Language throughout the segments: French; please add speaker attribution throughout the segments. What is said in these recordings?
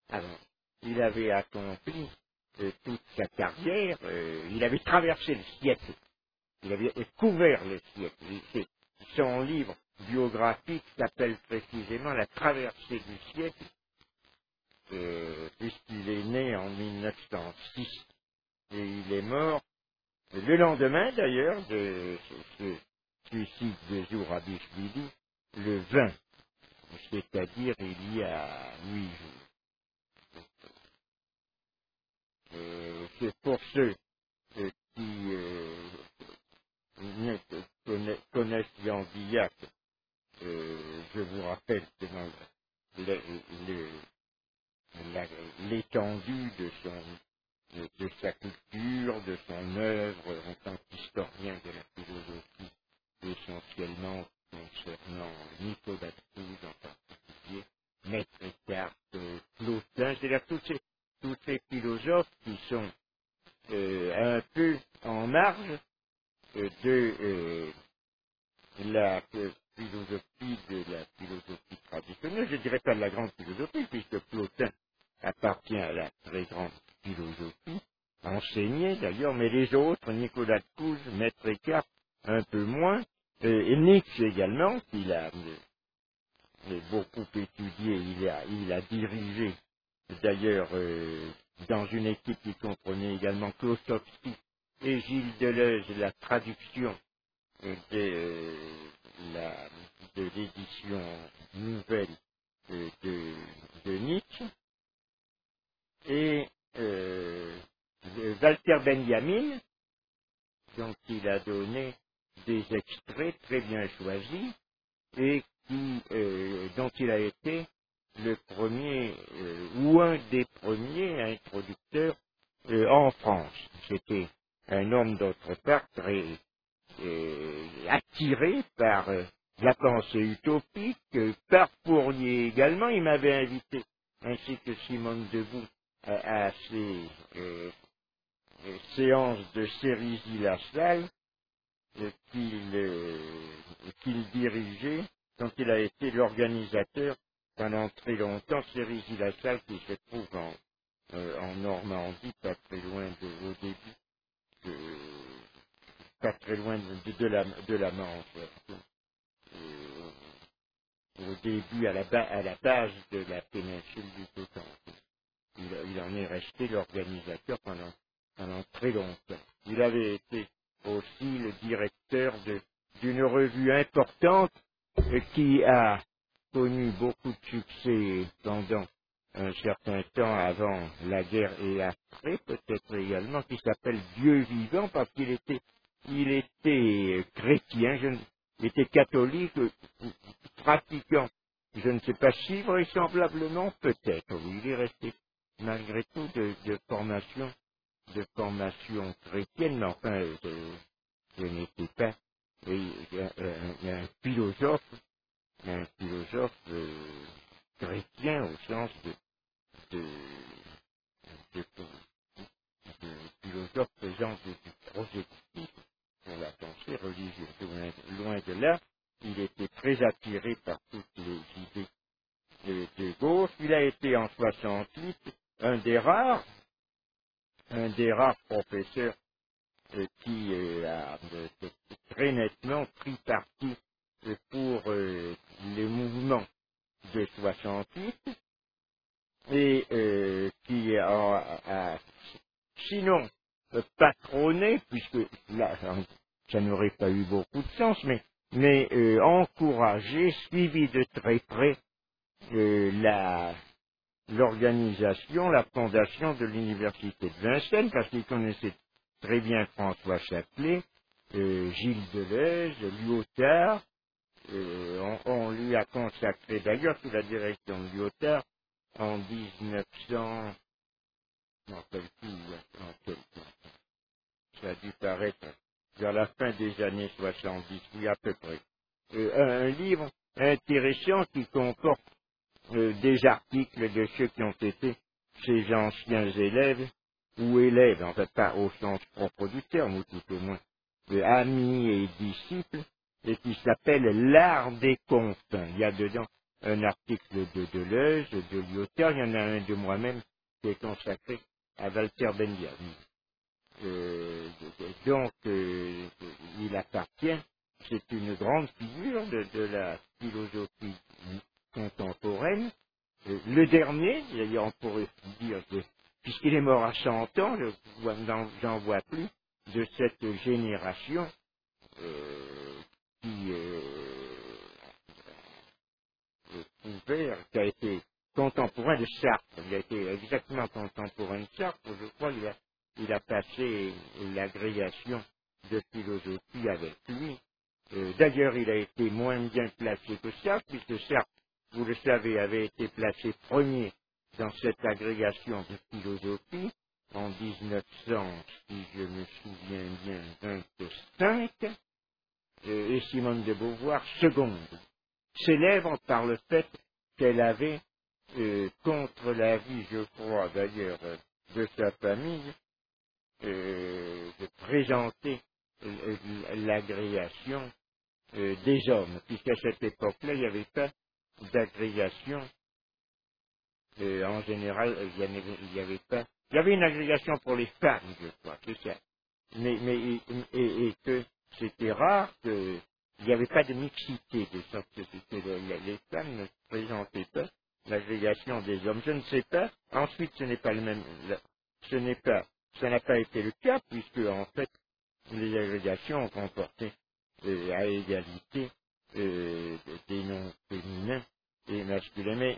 Speaker 1: avant. Il avait accompli toute sa carrière, il avait traversé le siècle, il avait couvert le siècle. Son livre biographique s'appelle précisément La traversée du siècle, puisqu'il est né en 1906 et il est mort le lendemain d'ailleurs de ce suicide de Zourabichvili, le 20, c'est-à-dire il y a 8 jours. C'est pour ceux qui connaissent Jean Villac, je vous rappelle que dans l'étendue de sa culture, de son œuvre en tant qu'historien de la philosophie, essentiellement concernant Nicolas Couze en particulier, Maître Eckhart, Plotin, c'est-à-dire tous ces philosophes qui sont un peu en marge de la philosophie traditionnelle, je dirais pas de la grande philosophie, puisque Plotin appartient à la très grande philosophie, enseigné d'ailleurs, mais les autres, Nicolas de Couze, Maître Eckhart, un peu moins, et Nietzsche également, qu'il a beaucoup étudié, il a dirigé, d'ailleurs, dans une équipe qui comprenait également Klosowski et Gilles Deleuze, la traduction de, la- de l'édition nouvelle de Nietzsche, et Walter Benjamin, dont il a donné des extraits très bien choisis, et dont il a été le premier, ou un des premiers introducteurs en France. C'était un homme d'autre part très attiré par la pensée utopique, par Fourier également. Il m'avait invité, ainsi que Simone Debout, à ces séances de Cerisy-Lassalle qu'il dirigeait, dont il a été l'organisateur pendant très longtemps. Cerisy-Lassalle qui se trouve en Normandie, pas très loin au début, pas très loin de la Manche. Au début, à la base de la péninsule du Cotentin. Il en est resté l'organisateur pendant très longtemps. Il avait été aussi le directeur d'une revue importante qui a connu beaucoup de succès pendant un certain temps avant la guerre et après, peut-être également, qui s'appelle Dieu vivant, parce il était chrétien, il était catholique, pratiquant. Je ne sais pas si vraisemblablement, peut-être, oui, il est resté malgré tout de formation chrétienne, mais enfin, je n'étais pas un philosophe chrétien au sens de, de, de philosophe faisant du prosélytisme pour la pensée religieuse. Loin de là, il était très attiré par toutes les idées de gauche. Il a été en 68 un des rares professeurs qui a très nettement pris parti pour les mouvements de 68 et qui a sinon patronné, puisque là ça n'aurait pas eu beaucoup de sens, mais encouragé, suivi de très près l'organisation, la fondation de l'université de Vincennes, parce qu'il connaissait très bien François Chaplet, Gilles Deleuze, Lyotard. On lui a consacré, d'ailleurs, sous la direction de Lyotard, en 1900, non, ça a dû paraître vers la fin des années 70, oui, à peu près. Un livre intéressant qui comporte des articles de ceux qui ont été ses anciens élèves, ou élèves, en fait pas au sens propre du terme, ou tout au moins amis et disciples, et qui s'appelle L'art des confins. Il y a dedans un article de Deleuze, de Lyotard, il y en a un de moi-même qui est consacré à Walter Benjamin. Donc, il appartient, c'est une grande figure de la philosophie contemporaine. Le dernier, d'ailleurs on pourrait dire que, puisqu'il est mort à 100 ans, j'en vois plus, de cette génération qui qui a été contemporain de Sartre. Il a été exactement contemporain de Sartre. Je crois qu'il a passé l'agrégation de philosophie avec lui. D'ailleurs, il a été moins bien placé que Sartre, puisque Sartre, vous le savez, avait été placé premier dans cette agrégation de philosophie en 1900, si je me souviens bien, 25, et Simone de Beauvoir seconde, célèbre par le fait qu'elle avait, contre l'avis, je crois d'ailleurs, de sa famille, de présenter l'agrégation des hommes, puisqu'à cette époque-là, il n'y avait pas d'agrégation, en général, il y avait pas, il y avait une agrégation pour les femmes, je crois, c'est ça, et que c'était rare qu'il n'y avait pas de mixité, de sorte que les femmes ne présentaient pas l'agrégation des hommes. Je ne sais pas. Ensuite, ce n'est pas le même, ça n'a pas été le cas, puisque en fait, les agrégations ont comporté à égalité des noms féminins et masculins. Mais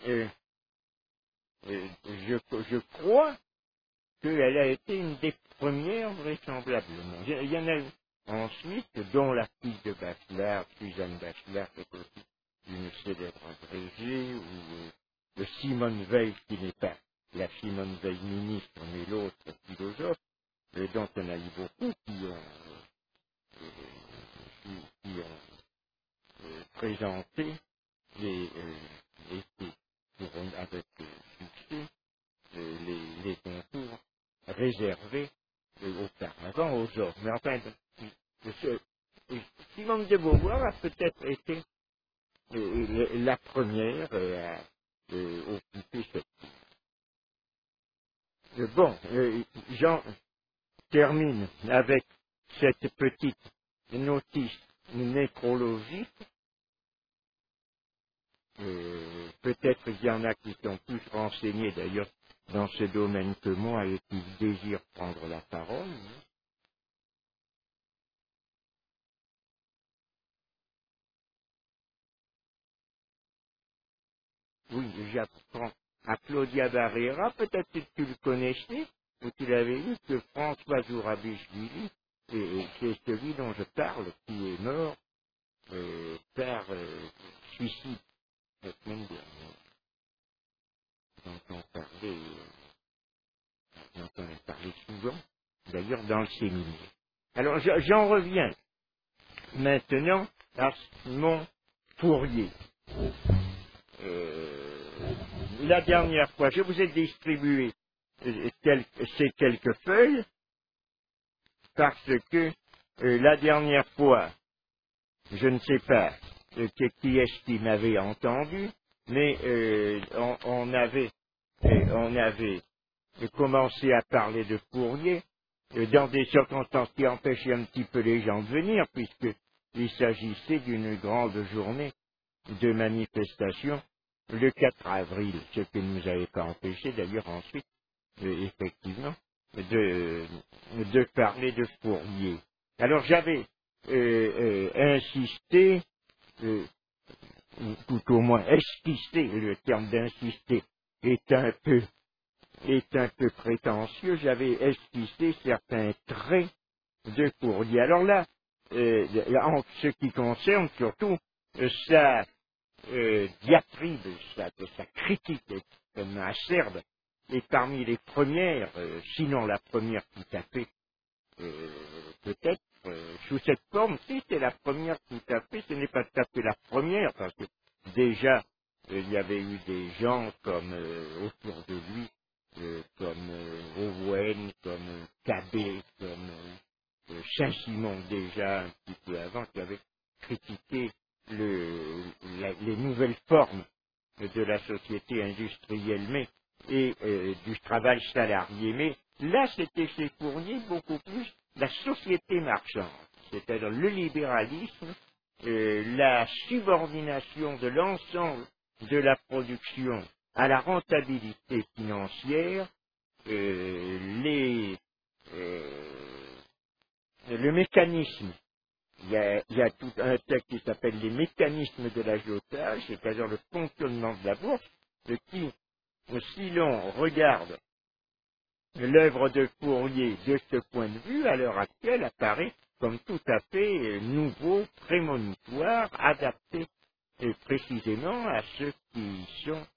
Speaker 1: je crois qu'elle a été une des premières vraisemblablement. Il y en a eu ensuite, dont la fille de Bachelard, Suzanne Bachelard, qui est aussi une célèbre agrégée, ou Simone Veil, qui n'est pas la Simone Veil ministre, mais l'autre philosophe, et donc il y en a eu beaucoup qui ont présenté et avec succès les concours réservés auparavant aux hommes. Mais enfin, ce- Simone de Beauvoir a peut-être été la première à occuper cette. Bon, j'en termine avec cette petite notice nécrologique. Peut-être qu'il y en a qui sont plus renseignés d'ailleurs dans ce domaine que moi et qui désirent prendre la parole. Oui, j'apprends à Claudia Barrera, peut-être que tu le connaissais, ou tu l'avais vu, que François Zourabichvili, et c'est celui dont je parle, qui est mort par suicide la semaine dernière, dont on a parlé souvent, d'ailleurs dans le séminaire. Alors j'en reviens maintenant à mon Fourier. La dernière fois, je vous ai distribué ces quelques feuilles parce que la dernière fois, je ne sais pas qui est-ce qui m'avait entendu, mais on avait commencé à parler de Fourier dans des circonstances qui empêchaient un petit peu les gens de venir, puisqu'il s'agissait d'une grande journée de manifestation le 4 avril, ce qui ne nous avait pas empêché d'ailleurs ensuite, effectivement, de parler de Fourier. Alors j'avais insisté, ou tout au moins esquissé, le terme d'insister est un peu prétentieux, j'avais esquissé certains traits de Fourier. Alors là, en ce qui concerne surtout sa diatribe, sa critique extrêmement acerbe, et parmi les premières, sinon la première tout à fait, peut-être, sous cette forme, si c'est la première tout à fait, ce n'est pas tout à fait la première, parce que déjà, il y avait eu des gens comme autour de lui, comme Owen, comme Cabet, comme Saint-Simon déjà un petit peu avant, qui avaient critiqué les nouvelles formes de la société industrielle et du travail salarié. Mais là, c'était chez Fourier beaucoup plus la société marchande, c'est-à-dire le libéralisme, la subordination de l'ensemble de la production à la rentabilité financière, le mécanisme. Il y a tout un texte qui s'appelle les mécanismes de l'agiotage, c'est-à-dire le fonctionnement de la bourse, qui, si l'on regarde l'œuvre de Fourier de ce point de vue, à l'heure actuelle, apparaît comme tout à fait nouveau, prémonitoire, adapté précisément à ce qui sont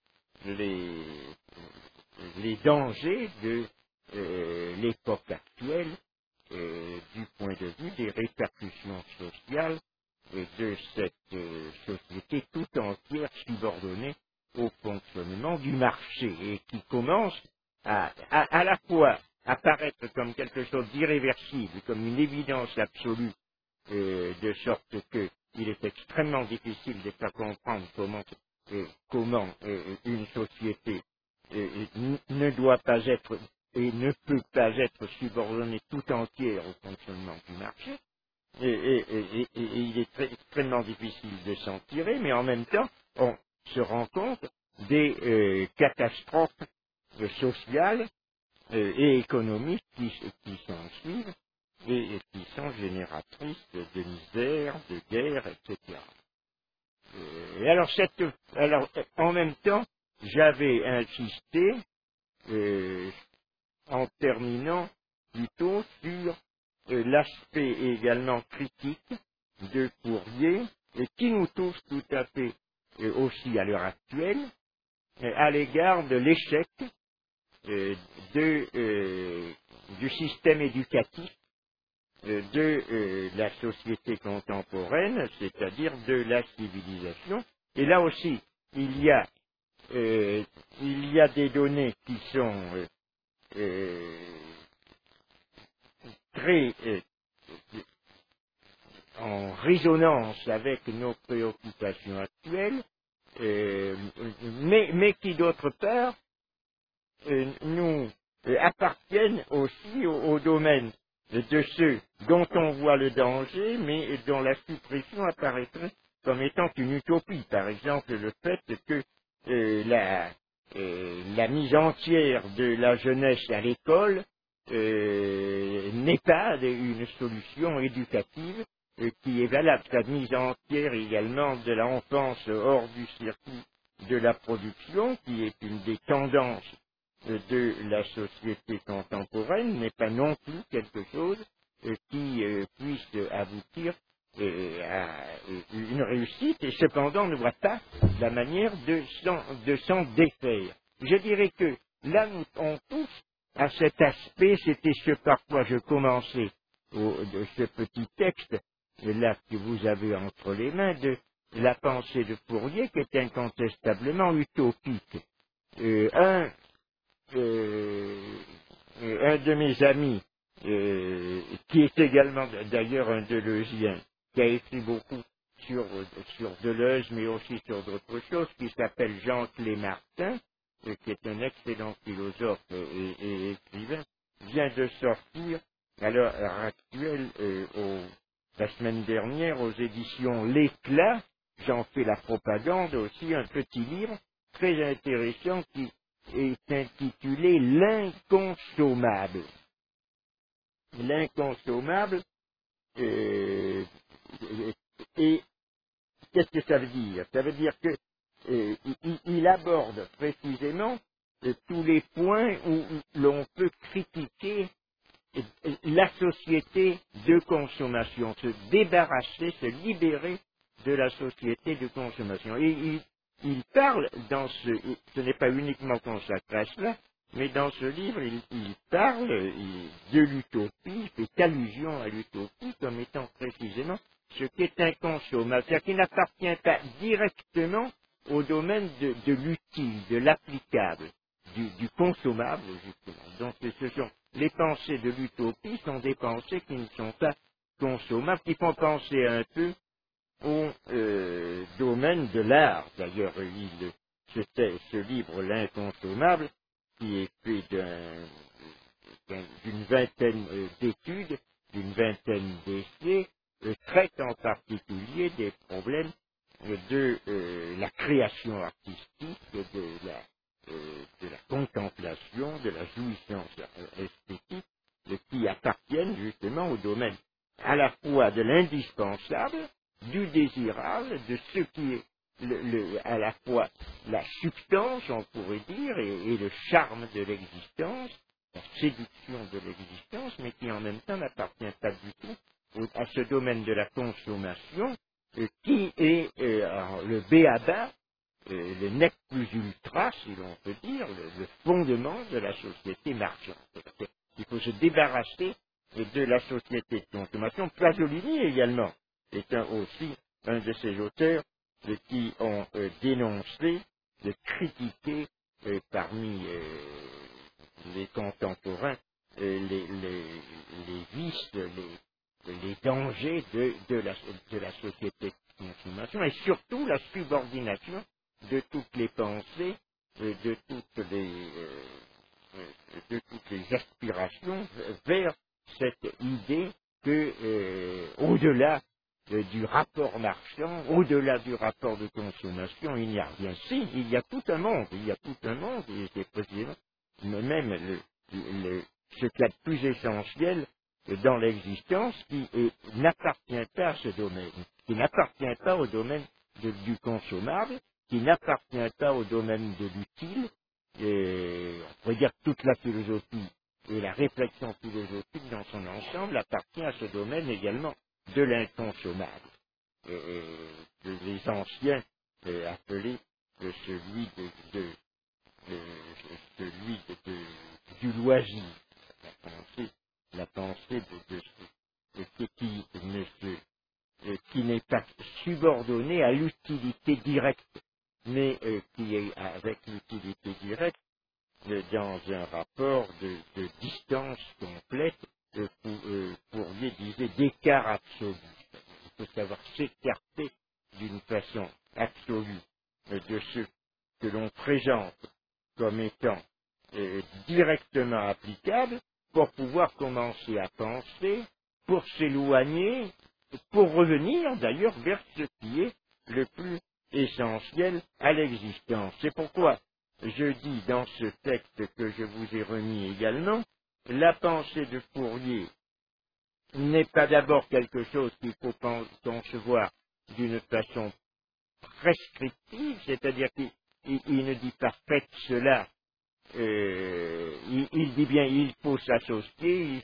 Speaker 1: les dangers de l'époque actuelle du point de vue des répercussions sociales de cette société tout entière subordonnée au fonctionnement du marché et qui commence à la fois apparaître comme quelque chose d'irréversible, comme une évidence absolue, de sorte qu'il est extrêmement difficile de faire comprendre comment une société ne doit pas être et ne peut pas être subordonnée tout entière au fonctionnement du marché. Et il est extrêmement difficile de s'en tirer, mais en même temps, on se rend compte des catastrophes sociales et économiques qui s'en suivent et qui sont génératrices de misère, de guerre, etc. Et alors, en même temps, j'avais insisté, en terminant plutôt sur l'aspect également critique de Fourier, et qui nous touche tout à fait aussi à l'heure actuelle, à l'égard de l'échec du système éducatif de la société contemporaine, c'est-à-dire de la civilisation. Et là aussi, il y a des données qui sont très en résonance avec nos préoccupations actuelles, mais qui d'autre part nous appartiennent aussi au domaine de ceux dont on voit le danger, mais dont la suppression apparaîtrait comme étant une utopie. Par exemple, le fait que la mise entière de la jeunesse à l'école n'est pas une solution éducative qui est valable. La mise entière également de l'enfance hors du circuit de la production, qui est une des tendances de la société contemporaine, n'est pas non plus quelque chose qui puisse aboutir à une réussite, et cependant ne voit pas la manière de s'en défaire. Je dirais que là, on touche à cet aspect, c'était ce par quoi je commençais de ce petit texte, là que vous avez entre les mains, de la pensée de Fourier, qui est incontestablement utopique. Un de mes amis, qui est également d'ailleurs un Deleuzien, qui a écrit beaucoup sur Deleuze, mais aussi sur d'autres choses, qui s'appelle Jean-Clé Martin, qui est un excellent philosophe et écrivain, vient de sortir, à l'heure actuelle, la semaine dernière, aux éditions L'Éclat, j'en fais la propagande aussi, un petit livre très intéressant qui est intitulé L'inconsommable. L'inconsommable, et qu'est-ce que ça veut dire? Ça veut dire que il aborde précisément tous les points où l'on peut critiquer la société de consommation, se débarrasser, se libérer de la société de consommation. Et il parle ce n'est pas uniquement consacré à cela, mais dans ce livre, il parle de l'utopie, il fait allusion à l'utopie comme étant précisément ce qui est inconsommable, c'est-à-dire qui n'appartient pas directement au domaine de l'utile, de l'applicable, du consommable, justement. Donc ce sont les pensées de l'utopie sont des pensées qui ne sont pas consommables, qui font penser un peu au domaine de l'art. D'ailleurs, ce livre, L'inconsommable, qui est fait d'une vingtaine d'études, d'une vingtaine d'essais, traite en particulier des problèmes de la création artistique, de la contemplation, de la jouissance esthétique, qui appartiennent justement au domaine à la fois de l'indispensable, du désirable, de ce qui est à la fois la substance, on pourrait dire, et le charme de l'existence, la séduction de l'existence, mais qui en même temps n'appartient pas du tout à ce domaine de la consommation, qui est alors, le béaba, le nec plus ultra, si l'on peut dire, le fondement de la société marchande. Il faut se débarrasser de la société de consommation. Pasolini également est aussi un de ces auteurs qui ont dénoncé, critiqué parmi les contemporains les vices, les dangers de la société de consommation et surtout la subordination de toutes les pensées, de toutes les aspirations vers cette idée que, au-delà du rapport marchand, au-delà du rapport de consommation, il n'y a rien. Si, il y a tout un monde, et c'est précisément même ce qu'il y a de plus essentiel dans l'existence qui n'appartient pas à ce domaine, qui n'appartient pas au domaine du consommable, qui n'appartient pas au domaine de l'utile, et on pourrait dire que toute la philosophie et la réflexion philosophique dans son ensemble appartient à ce domaine également de l'inconsommable. Les anciens appelaient celui du loisir, la pensée qui n'est pas subordonnée à l'utilité directe, mais qui est avec l'utilité directe dans un rapport de distance complète, Fourier disait d'écart absolu. Il faut savoir s'écarter d'une façon absolue de ce que l'on présente comme étant directement applicable pour pouvoir commencer à penser, pour s'éloigner, pour revenir d'ailleurs vers ce qui est le plus essentiel à l'existence. C'est pourquoi je dis dans ce texte que je vous ai remis également, la pensée de Fourier n'est pas d'abord quelque chose qu'il faut concevoir d'une façon prescriptive, c'est-à-dire qu'il ne dit pas faites cela, il dit bien il faut s'associer,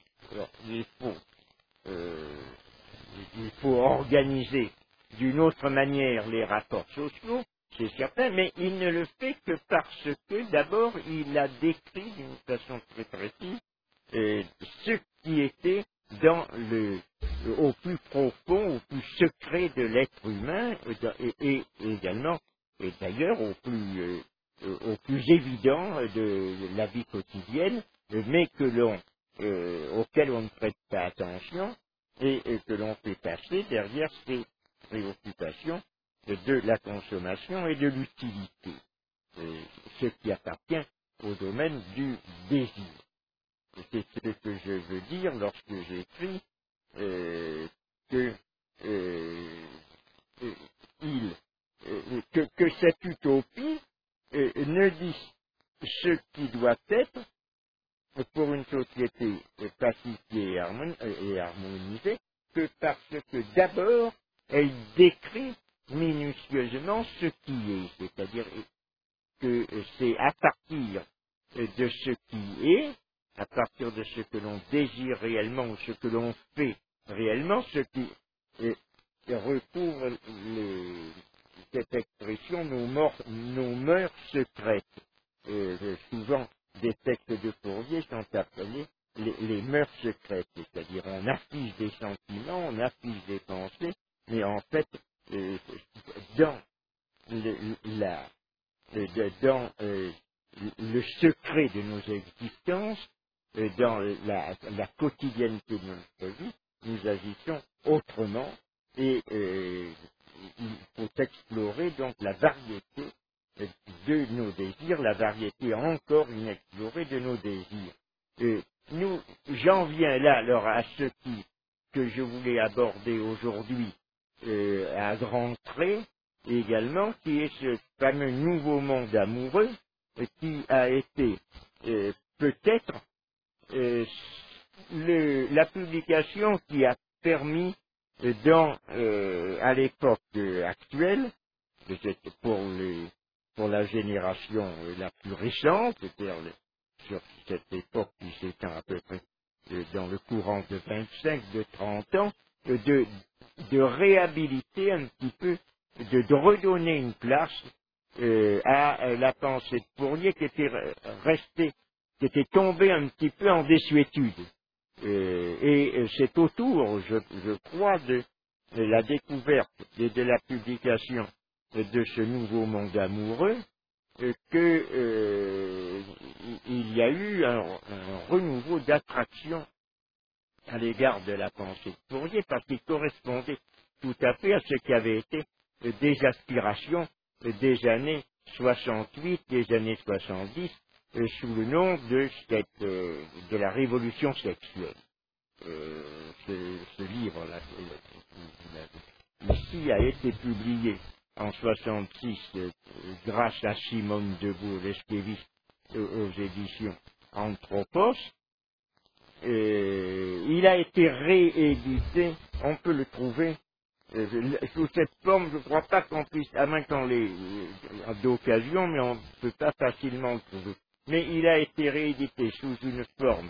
Speaker 1: il faut organiser d'une autre manière les rapports sociaux, c'est certain, mais il ne le fait que parce que d'abord il a décrit d'une façon très précise ce qui était au plus profond, au plus secret de l'être humain, et également, et d'ailleurs au plus évident de la vie quotidienne, mais auquel on ne prête pas attention et que l'on fait passer derrière ces préoccupations de la consommation et de l'utilité, ce qui appartient au domaine du désir. C'est ce que je veux dire lorsque j'écris que cette utopie ne dit ce qui doit être pour une société pacifiée et harmonisée que parce que d'abord elle décrit minutieusement ce qui est, c'est-à-dire que c'est à partir de ce qui est, à partir de ce que l'on désire réellement ou ce que l'on fait réellement, ce qui recouvre cette expression nos mœurs secrètes. Souvent, des textes de Fourier sont appelés les mœurs secrètes, c'est-à-dire on affiche des sentiments, on affiche des pensées, mais en fait, dans le secret de nos existences, dans la quotidienneté de notre vie, nous agissons autrement et il faut explorer donc la variété de nos désirs, la variété encore inexplorée de nos désirs. J'en viens là alors à que je voulais aborder aujourd'hui à grands traits également, qui est ce fameux nouveau monde amoureux qui a été peut-être la publication qui a permis à l'époque actuelle, peut-être pour la génération la plus récente, c'est-à-dire sur cette époque qui s'étend à peu près dans le courant de 25, de 30 ans, de réhabiliter un petit peu, de redonner une place à la pensée de Fourier qui était restée, qui était tombée un petit peu en désuétude. C'est autour, je crois, de la découverte et de la publication de ce nouveau monde amoureux il y a eu un renouveau d'attraction à l'égard de la pensée de Fourier parce qu'il correspondait tout à fait à ce qui avait été des aspirations des années 68, des années 70, sous le nom de la révolution sexuelle. Ce livre-là, ici, a été publié en 66 grâce à Simone Debout-Leskévis aux éditions Anthropos. Il a été réédité, on peut le trouver sous cette forme, je ne crois pas qu'on puisse, à moins qu'on l'ait d'occasion, mais on ne peut pas facilement le trouver. Mais il a été réédité sous une forme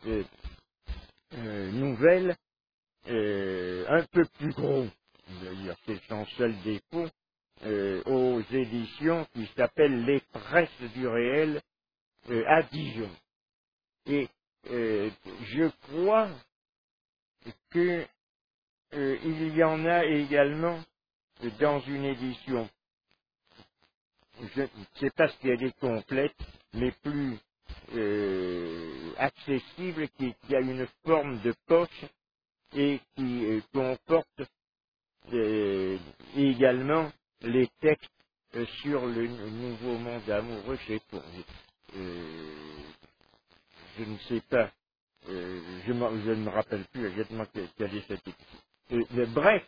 Speaker 1: nouvelle, un peu plus gros, d'ailleurs, c'est son seul défaut, aux éditions qui s'appellent Les Presses du Réel à Dijon. Et je crois que il y en a également dans une édition, je ne sais pas si elle est complète, mais plus accessible, qui a une forme de poche et qui comporte également les textes sur le nouveau monde amoureux chez Fourier. Je ne sais pas, je ne me rappelle plus exactement quelle est cette édition. Bref,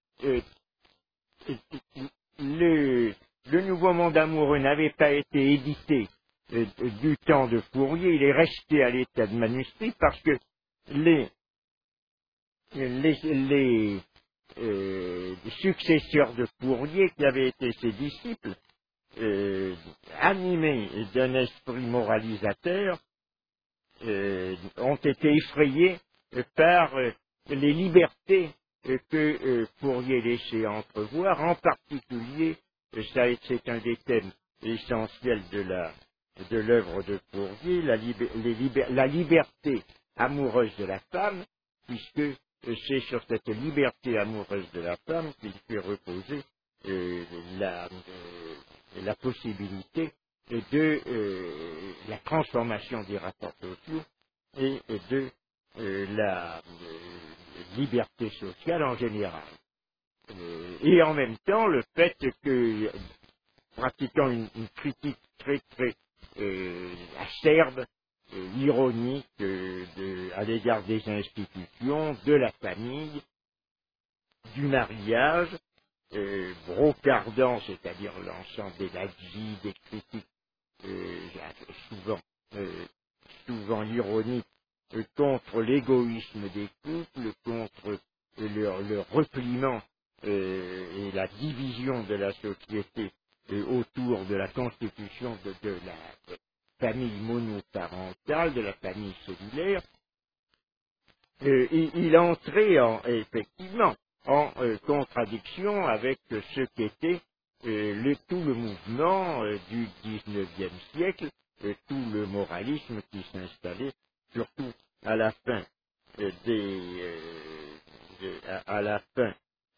Speaker 1: le nouveau monde amoureux n'avait pas été édité du temps de Fourier, il est resté à l'état de manuscrit parce que les successeurs de Fourier, qui avaient été ses disciples, animés d'un esprit moralisateur, ont été effrayés par les libertés que Fourier laissait entrevoir, en particulier, c'est un des thèmes essentiels de l'œuvre de Fourier, la liberté amoureuse de la femme, puisque c'est sur cette liberté amoureuse de la femme qu'il fait reposer la possibilité de la transformation des rapports sociaux et de la liberté sociale en général. Et en même temps, le fait que, pratiquant une critique très très acerbe, ironique à l'égard des institutions, de la famille, du mariage, brocardant, c'est-à-dire l'ensemble des nazis, des critiques souvent, souvent ironiques, contre l'égoïsme des couples, contre leur repliement et la division de la société autour de la constitution de la famille monoparentale, de la famille cellulaire, il entrait effectivement en contradiction avec ce qu'était tout le mouvement du XIXe siècle, tout le moralisme qui s'installait, surtout à la fin à la fin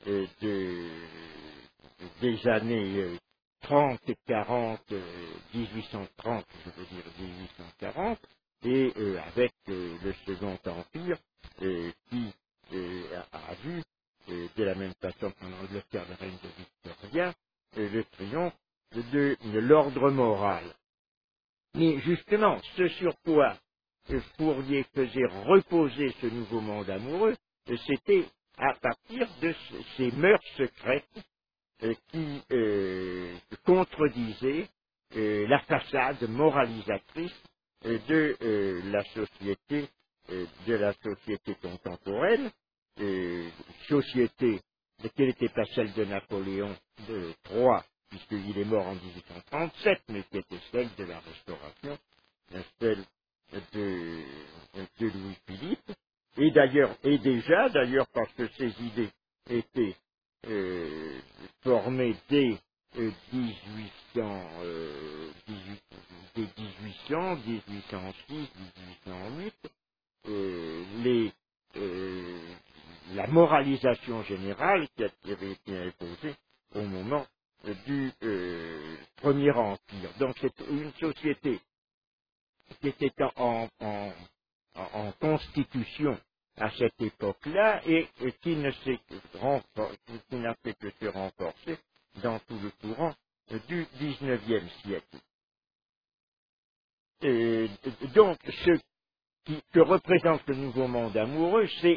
Speaker 1: des années 30 et 40, 1830, je veux dire 1840, et avec le Second Empire qui a vu, de la même façon qu'en Angleterre, le règne de Victoria, le triomphe de l'ordre moral. Mais justement, ce sur quoi Fourier faisait reposer ce nouveau monde amoureux, c'était à partir de ces mœurs secrètes qui contredisaient la façade moralisatrice de la société contemporaine, société qui n'était pas celle de Napoléon III, puisqu'il est mort en 1837, mais qui était celle de la Restauration, celle de Louis-Philippe, et déjà parce que ces idées étaient formées dès 1806, 1808, la moralisation générale qui avait été imposée au moment du Premier Empire. Donc c'est une société qui était en constitution à cette époque-là et qui n'a fait que se renforcer dans tout le courant du XIXe siècle. Donc, ce que représente le nouveau monde amoureux, c'est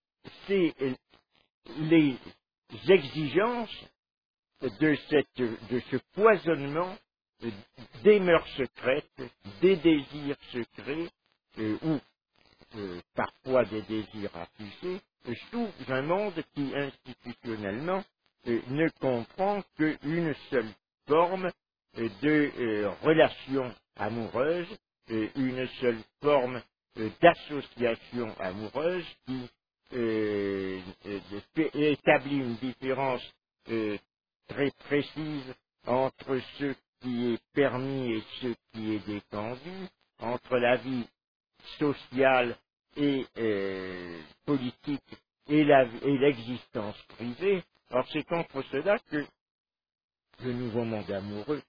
Speaker 1: les exigences de ce foisonnement des mœurs secrètes, des désirs secrets, ou parfois des désirs affichés, sous un monde qui institutionnellement ne comprend qu'une seule forme de relation amoureuse, une seule forme d'association amoureuse qui établit une différence très précise entre ce qui est permis et ce qui est défendu, entre la vie sociale et politique et l'existence privée. Alors c'est contre cela que le nouveau monde amoureux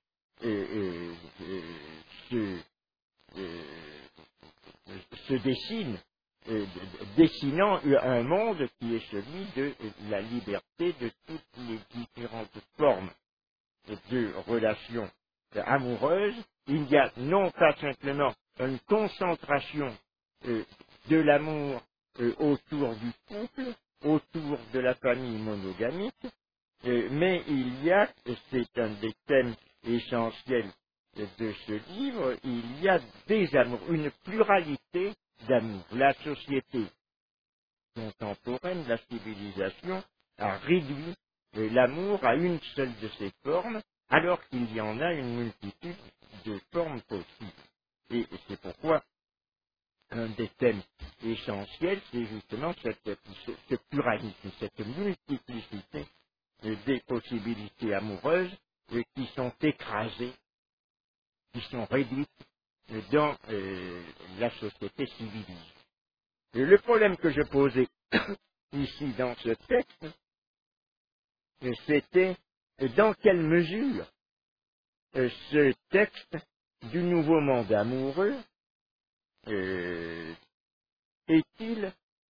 Speaker 1: se dessine, dessinant un monde qui est celui de la liberté de toutes les différentes formes de relations amoureuses. Il y a non pas simplement une concentration de l'amour autour du couple, autour de la famille monogamique, mais il y a, et c'est un des thèmes essentiels de ce livre, il y a des amours, une pluralité d'amours. La société contemporaine, la civilisation, a réduit l'amour à une seule de ses formes, alors qu'il y en a une multitude de formes possibles. Et c'est pourquoi un des thèmes essentiels, c'est justement ce pluralisme, cette multiplicité des possibilités amoureuses qui sont écrasées, qui sont réduites dans la société civilisée. Et le problème que je posais ici dans ce texte, c'était dans quelle mesure ce texte du nouveau monde amoureux est-il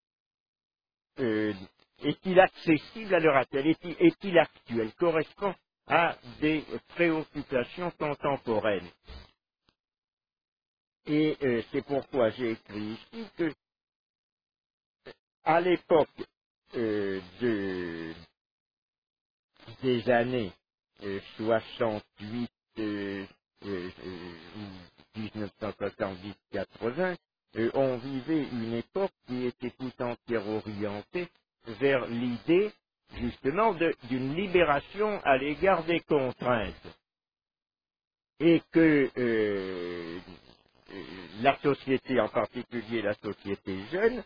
Speaker 1: accessible à l'heure actuelle, est-il actuel, correspond à des préoccupations contemporaines. Et c'est pourquoi j'ai écrit ici que à l'époque des années 68, 1970-80, on vivait une époque qui était tout entière orientée vers l'idée, justement, d'une libération à l'égard des contraintes. Et que la société, en particulier la société jeune,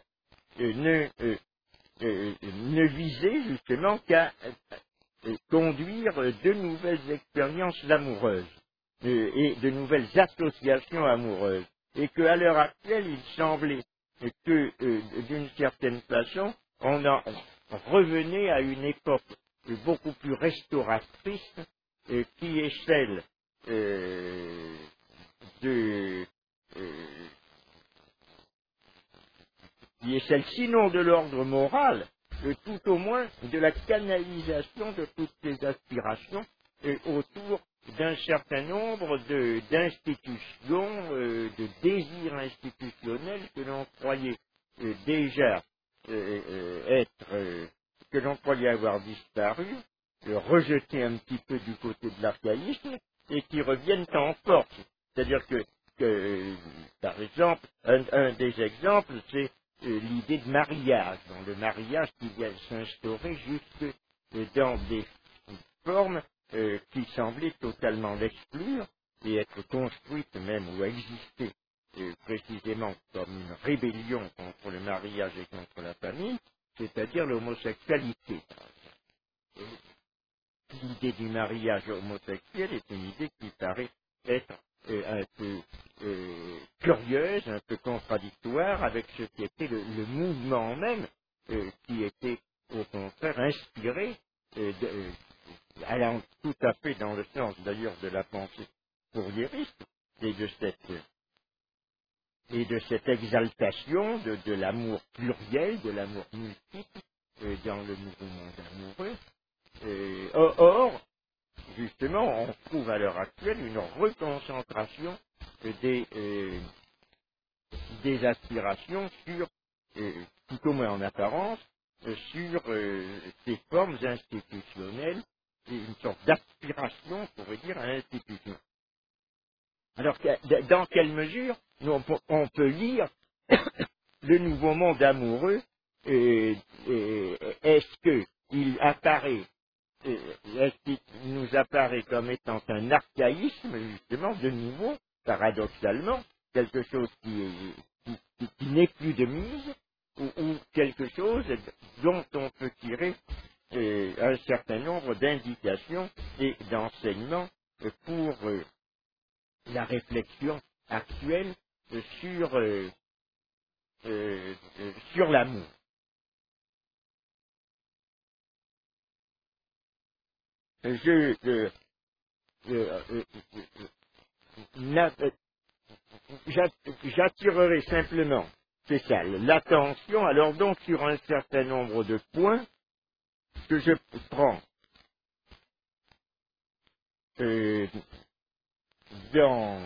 Speaker 1: ne visait justement qu'à conduire de nouvelles expériences amoureuses et de nouvelles associations amoureuses. Et qu'à l'heure actuelle, il semblait que, d'une certaine façon, on en revenait à une époque beaucoup plus restauratrice qui est celle qui est celle sinon de l'ordre moral, tout au moins de la canalisation de toutes ces aspirations autour d'un certain nombre d'institutions, de désirs institutionnels que l'on croyait déjà que l'on croyait avoir disparu, rejetés un petit peu du côté de l'archaïsme, et qui reviennent en force. C'est-à-dire que, par exemple, un des exemples, c'est l'idée de mariage. Dans le mariage qui vient s'instaurer jusque dans des formes qui semblaient totalement l'exclure et être construites même ou exister précisément comme une rébellion contre le mariage et contre la famille, c'est-à-dire l'homosexualité. L'idée du mariage homosexuel est une idée qui paraît être un peu curieuse, un peu contradictoire avec ce qui était le mouvement même, qui était au contraire inspiré, allant tout à fait dans le sens d'ailleurs de la pensée fourriériste et de cette exaltation de l'amour pluriel, de l'amour multiple dans le nouveau monde amoureux. Or, justement, on trouve à l'heure actuelle une reconcentration des aspirations sur, tout au moins en apparence, sur ces formes institutionnelles, et une sorte d'aspiration, on pourrait dire, à l'institution. Alors, dans quelle mesure on peut lire le nouveau monde amoureux, est-ce qu'il apparaît est-ce qu'il nous apparaît comme étant un archaïsme, justement, de nouveau, paradoxalement, quelque chose qui n'est plus de mise, ou quelque chose dont on peut tirer un certain nombre d'indications et d'enseignements pour la réflexion actuelle sur l'amour. J'attirerai simplement, c'est ça, l'attention, alors donc sur un certain nombre de points que je prends euh, dans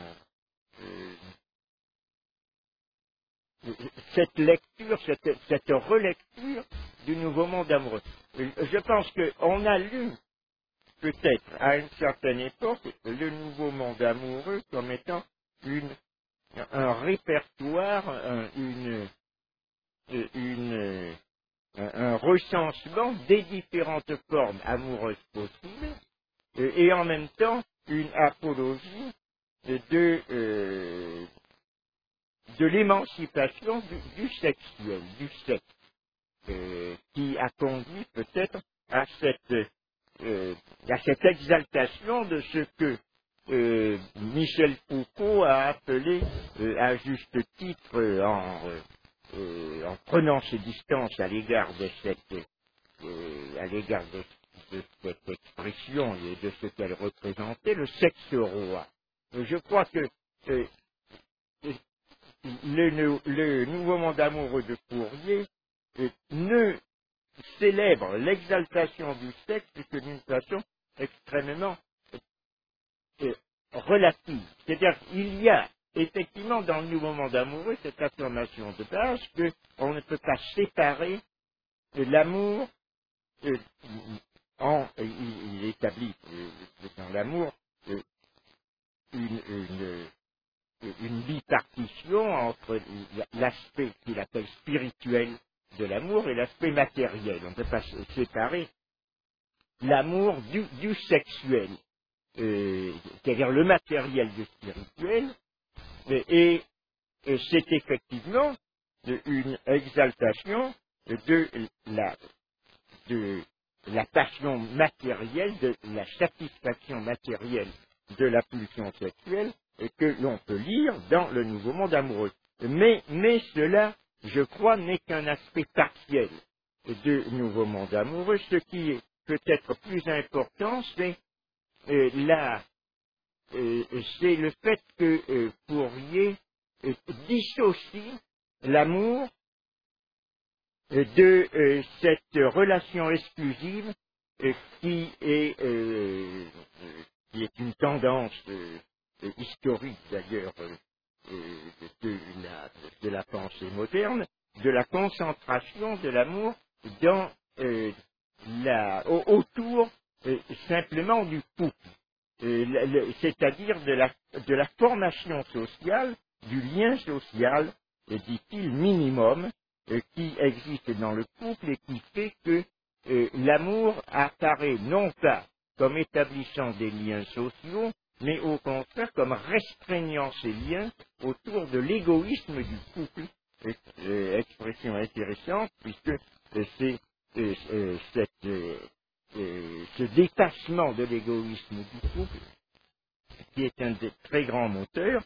Speaker 1: cette lecture, cette relecture du Nouveau Monde amoureux. Je pense qu'on a lu peut-être à une certaine époque le Nouveau Monde amoureux comme étant un répertoire, un recensement des différentes formes amoureuses possibles et en même temps une apologie de l'émancipation du sexuel, du sexe, qui a conduit peut-être à cette exaltation de ce que Michel Foucault a appelé à juste titre en prenant ses distances à l'égard de cette expression et de ce qu'elle représentait, le sexe roi. Je crois que le nouveau monde amoureux de Fourier ne célèbre l'exaltation du sexe que d'une façon extrêmement relative. C'est-à-dire qu'il y a effectivement dans le nouveau monde amoureux cette affirmation de base qu'on ne peut pas séparer l'amour il établit dans l'amour une bipartition entre l'aspect qu'il appelle spirituel de l'amour et l'aspect matériel. On ne peut pas séparer l'amour du sexuel, c'est-à-dire le matériel du spirituel, et c'est effectivement une exaltation de la passion matérielle, de la satisfaction matérielle de la pulsion sexuelle que l'on peut lire dans le Nouveau Monde amoureux. Mais cela, je crois, n'est qu'un aspect partiel du Nouveau Monde amoureux. Ce qui est peut-être plus important, c'est le fait que Fourier dissocie l'amour de cette relation exclusive qui est qui est une tendance historique d'ailleurs de la pensée moderne, de la concentration de l'amour dans autour simplement du couple, c'est-à-dire de la formation sociale, du lien social, dit-il, minimum, qui existe dans le couple et qui fait que l'amour apparaît non pas comme établissant des liens sociaux, mais au contraire comme restreignant ces liens autour de l'égoïsme du couple. Expression intéressante, puisque c'est ce détachement de l'égoïsme du couple qui est un des très grands moteurs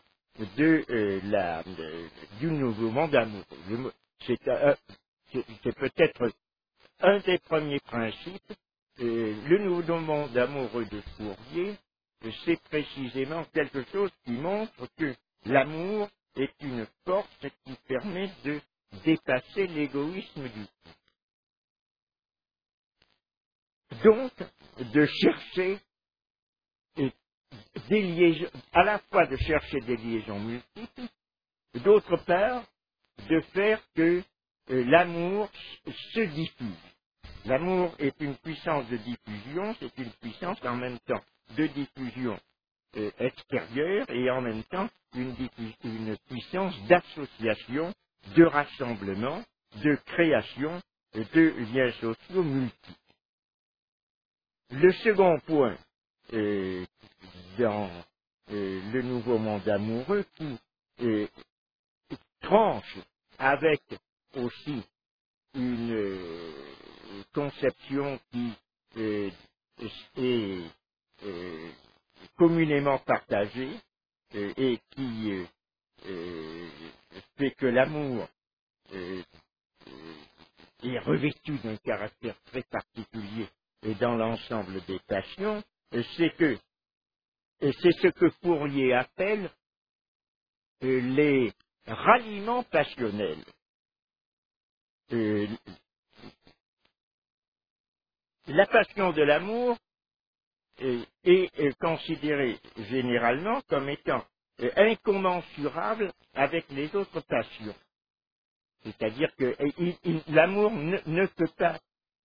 Speaker 1: du nouveau monde amoureux. C'est peut-être un des premiers principes. Le nouveau monde amoureux de Fourier, c'est précisément quelque chose qui montre que l'amour est une force qui permet de dépasser l'égoïsme du couple. Donc, de chercher des liaisons, à la fois de chercher des liaisons multiples, d'autre part, de faire que l'amour se diffuse. L'amour est une puissance de diffusion, c'est une puissance en même temps de diffusion extérieure et en même temps une puissance d'association, de rassemblement, de création de liens sociaux multiples. Le second point dans le nouveau monde amoureux qui tranche avec aussi une conception qui est communément partagée et qui fait que l'amour est revêtu d'un caractère très particulier dans l'ensemble des passions, c'est ce que Fourier appelle les ralliements passionnels. La passion de l'amour est considérée généralement comme étant incommensurable avec les autres passions. C'est-à-dire que l'amour ne peut pas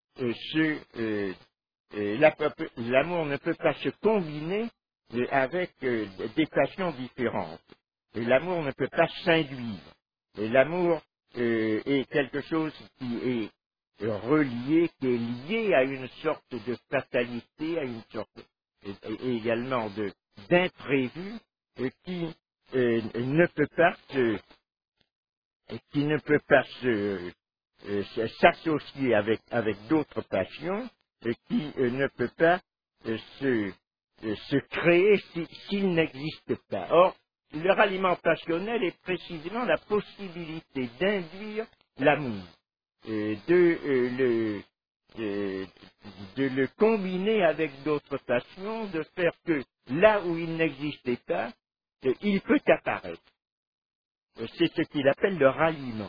Speaker 1: l'amour ne peut pas se combiner avec des passions différentes. Et l'amour ne peut pas s'induire. Et l'amour est quelque chose qui est relié, qui est lié à une sorte de fatalité, à une sorte également d'imprévu, qui ne peut pas s'associer avec d'autres passions, qui ne peut pas se créer s'il n'existe pas. Or, le ralliement passionnel est précisément la possibilité d'induire l'amour, de le combiner avec d'autres passions, de faire que là où il n'existait pas, il peut apparaître. C'est ce qu'il appelle le ralliement.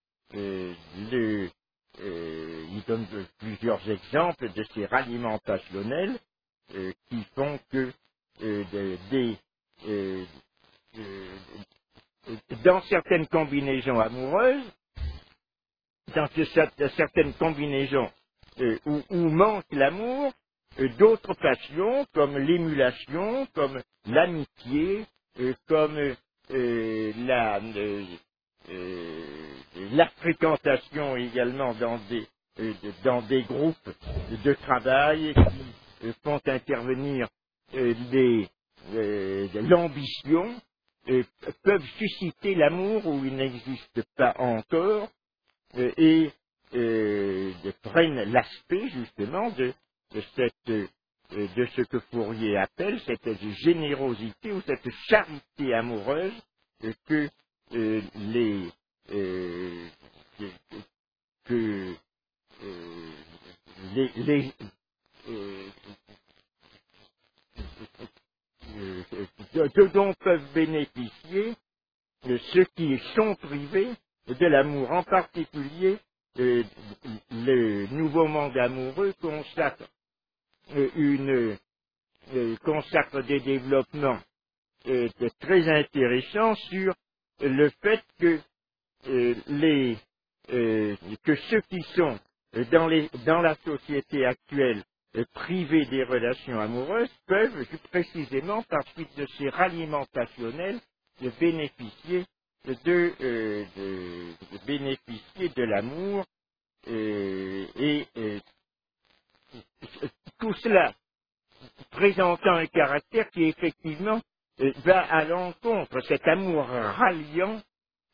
Speaker 1: Il donne plusieurs exemples de ces ralliements passionnels qui font que dans certaines combinaisons amoureuses, dans certaines combinaisons où manque l'amour, d'autres passions comme l'émulation, comme l'amitié, comme la fréquentation également dans des groupes de travail qui font intervenir l'ambition, peuvent susciter l'amour où il n'existe pas encore et prennent l'aspect justement de ce que Fourier appelle cette générosité ou cette charité amoureuse que dont peuvent bénéficier ceux qui sont privés de l'amour. En particulier, le nouveau monde amoureux consacre une consacre des développements très intéressants sur le fait que que ceux qui sont dans la société actuelle privés des relations amoureuses peuvent précisément par suite de ces ralliements passionnels bénéficier bénéficier de l'amour et tout cela présentant un caractère qui effectivement va à l'encontre, cet amour ralliant,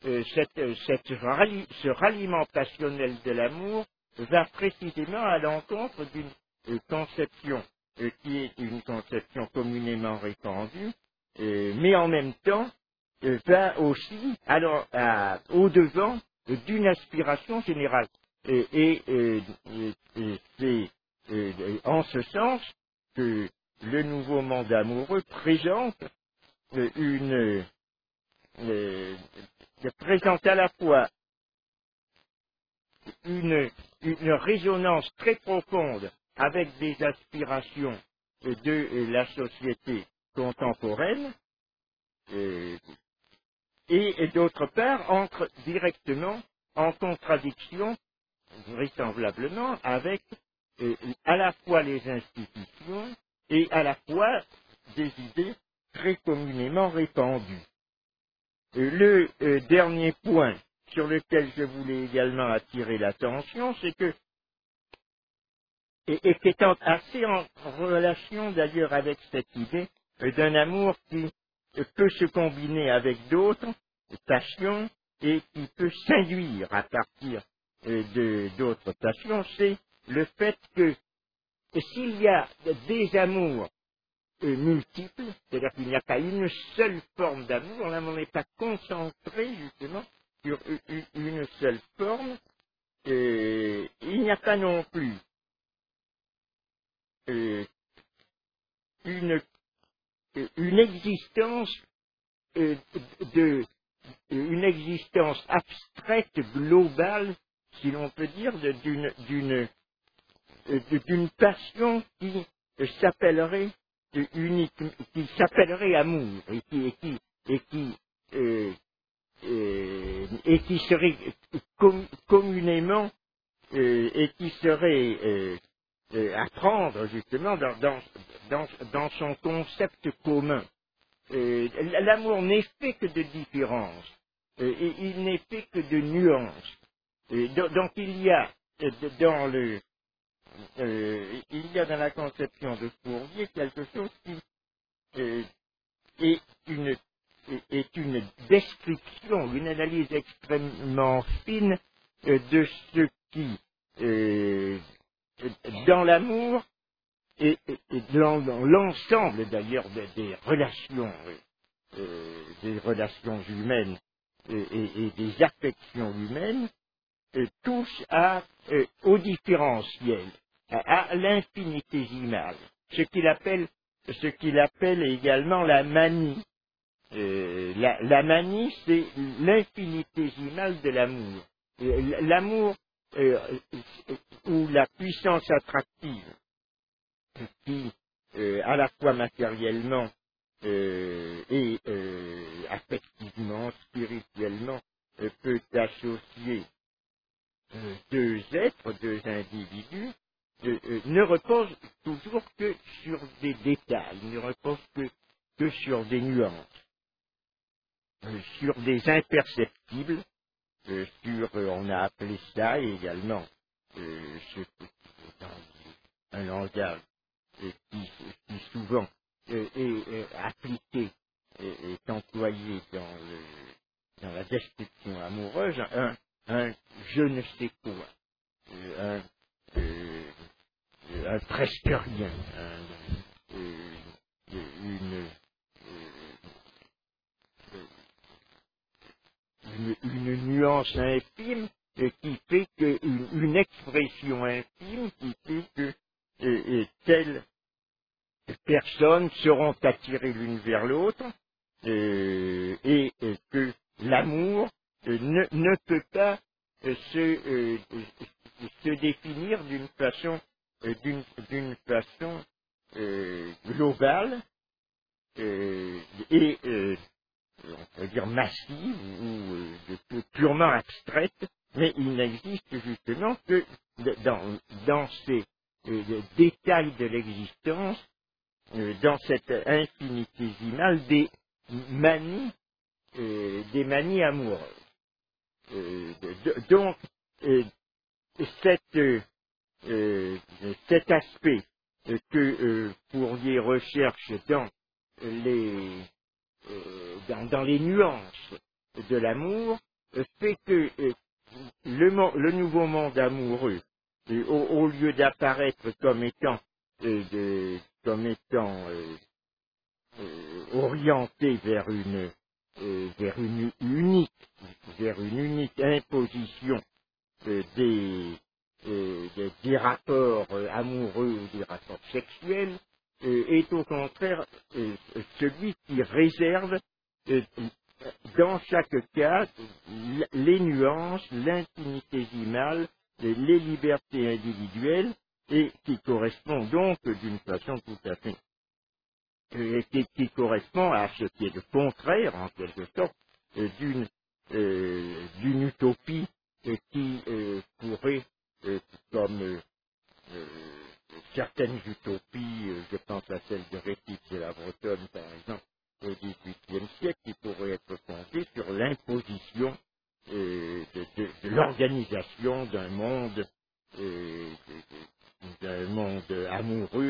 Speaker 1: ce ralliement passionnel de l'amour va précisément à l'encontre d'une conception qui est une conception communément répandue, mais en même temps va aussi au-devant d'une aspiration générale. C'est en ce sens que le nouveau monde amoureux présente présente à la fois une résonance très profonde avec des aspirations de la société contemporaine et d'autre part entre directement en contradiction vraisemblablement avec à la fois les institutions et à la fois des idées très communément répandues. Le dernier point sur lequel je voulais également attirer l'attention, c'est que, et qui est assez en relation d'ailleurs avec cette idée d'un amour qui peut se combiner avec d'autres passions et qui peut s'induire à partir d'autres passions, c'est le fait que s'il y a des amours multiples, c'est-à-dire qu'il n'y a pas une seule forme d'amour, là on n'est pas concentré justement sur une seule forme, il n'y a pas non plus une existence une existence abstraite, globale, si l'on peut dire, d'une passion qui s'appellerait unique, qui s'appellerait amour et qui serait communément et qui serait à prendre justement dans son concept commun. L'amour n'est fait que de différences, et il n'est fait que de nuances. Donc il y a dans la conception de Fourier quelque chose qui est une description, une analyse extrêmement fine de ce qui, dans l'amour, et dans l'ensemble d'ailleurs des relations humaines et des affections humaines, touche au différentiel, à l'infinitésimal, ce qu'il appelle également la manie. La manie, c'est l'infinitésimal de l'amour. L'amour ou la puissance attractive qui, à la fois matériellement et affectivement, spirituellement, peut associer deux êtres, deux individus, ne repose toujours que sur des détails, ne repose que sur des nuances, sur des imperceptibles, on a appelé ça également, dans un langage qui souvent est appliqué, est employé dans la description amoureuse, un je ne sais quoi, un presque rien, une nuance infime qui fait une expression infime qui fait que telles personnes seront attirées l'une vers l'autre et que l'amour ne peut pas se définir d'une façon globale on pourrait dire massive ou purement abstraite, mais il n'existe justement que dans ces détails de l'existence, dans cette infinitésimale des manies amoureuses. Donc, cet aspect que Fourier recherche dans les nuances de l'amour fait que le nouveau monde amoureux, au lieu d'apparaître comme étant orienté vers une unique imposition des rapports amoureux ou des rapports sexuels, est au contraire celui qui réserve dans chaque cas les nuances, l'infinitésimale, les libertés individuelles, et qui correspond donc d'une façon tout à fait qui correspond à ce qui est le contraire, en quelque sorte, d'une utopie qui pourrait, comme certaines utopies, je pense à celle de Rétif de la Bretonne, par exemple, au XVIIIe siècle, qui pourrait être fondée sur l'imposition de l'organisation d'un monde amoureux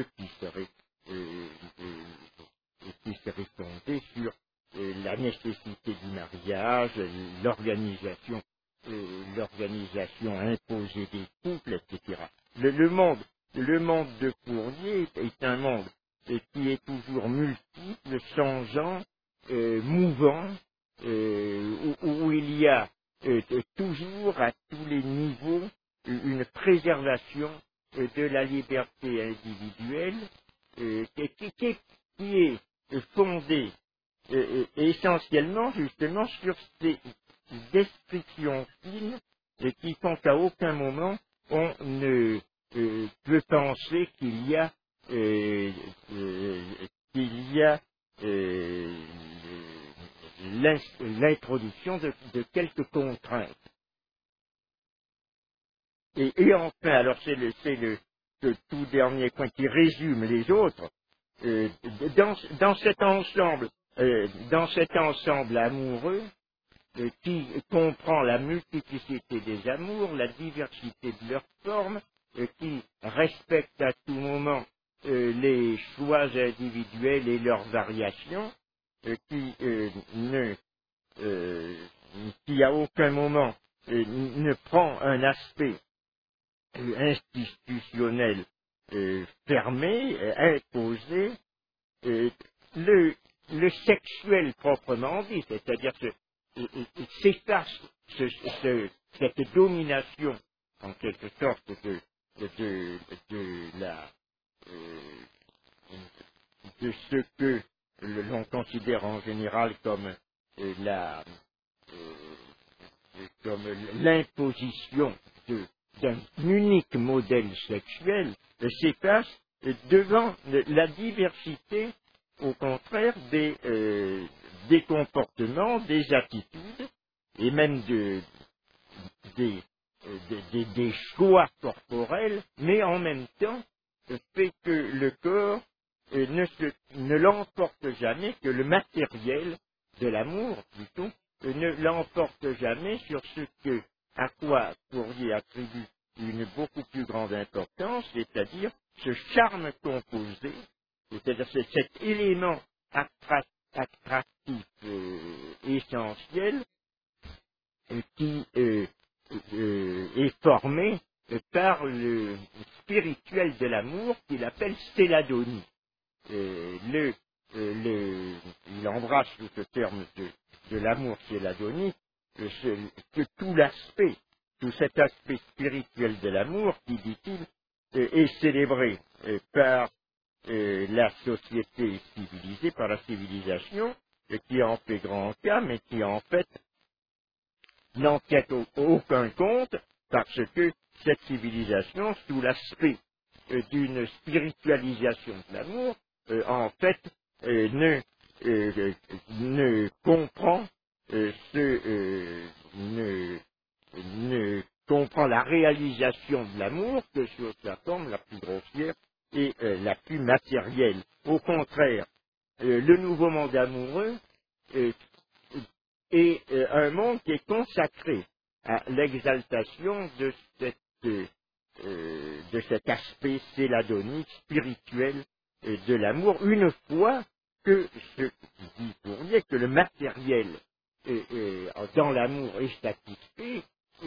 Speaker 1: qui serait fondé sur la nécessité du mariage, l'organisation imposée des couples, etc. Le monde de Fourier est un monde qui est toujours multiple, changeant, mouvant, où il y a toujours à tous les niveaux une préservation de la liberté individuelle qui est fondée essentiellement justement sur ces descriptions fines qui font qu'à aucun moment on ne peut penser qu'il y a l'introduction de quelques contraintes. Et enfin, alors c'est le tout dernier point qui résume les autres, dans cet ensemble amoureux, qui comprend la multiplicité des amours, la diversité de leurs formes, qui respecte à tout moment les choix individuels et leurs variations, qui à aucun moment ne prend un aspect institutionnel fermé, imposé, le sexuel proprement dit, c'est-à-dire s'efface cette domination, en quelque sorte, de ce que l'on considère en général comme l'imposition d'un unique modèle sexuel, s'efface devant la diversité, au contraire, des comportements, des attitudes, et même des choix corporels, mais en même temps fait que le corps ne l'emporte jamais, que le matériel de l'amour, plutôt, ne l'emporte jamais sur à quoi Fourier attribue une beaucoup plus grande importance, c'est-à-dire ce charme composé, c'est-à-dire cet élément attractif essentiel qui est formé par le spirituel de l'amour qu'il appelle stéladonie. Il embrasse sous ce terme de l'amour stéladonique que tout cet aspect spirituel de l'amour qui, dit-il, est célébré par la société civilisée, par la civilisation, qui en fait grand cas, mais qui en fait n'en tient aucun compte, parce que cette civilisation, sous l'aspect d'une spiritualisation de l'amour, en fait, ne ne comprend ne, ne comprend la réalisation de l'amour que sur sa forme la plus grossière et la plus matérielle. Au contraire, le nouveau monde amoureux euh, est un monde qui est consacré à l'exaltation de cet aspect céladonique, spirituel de l'amour, une fois que, ce dit Fourier, que le matériel dans l'amour est satisfait,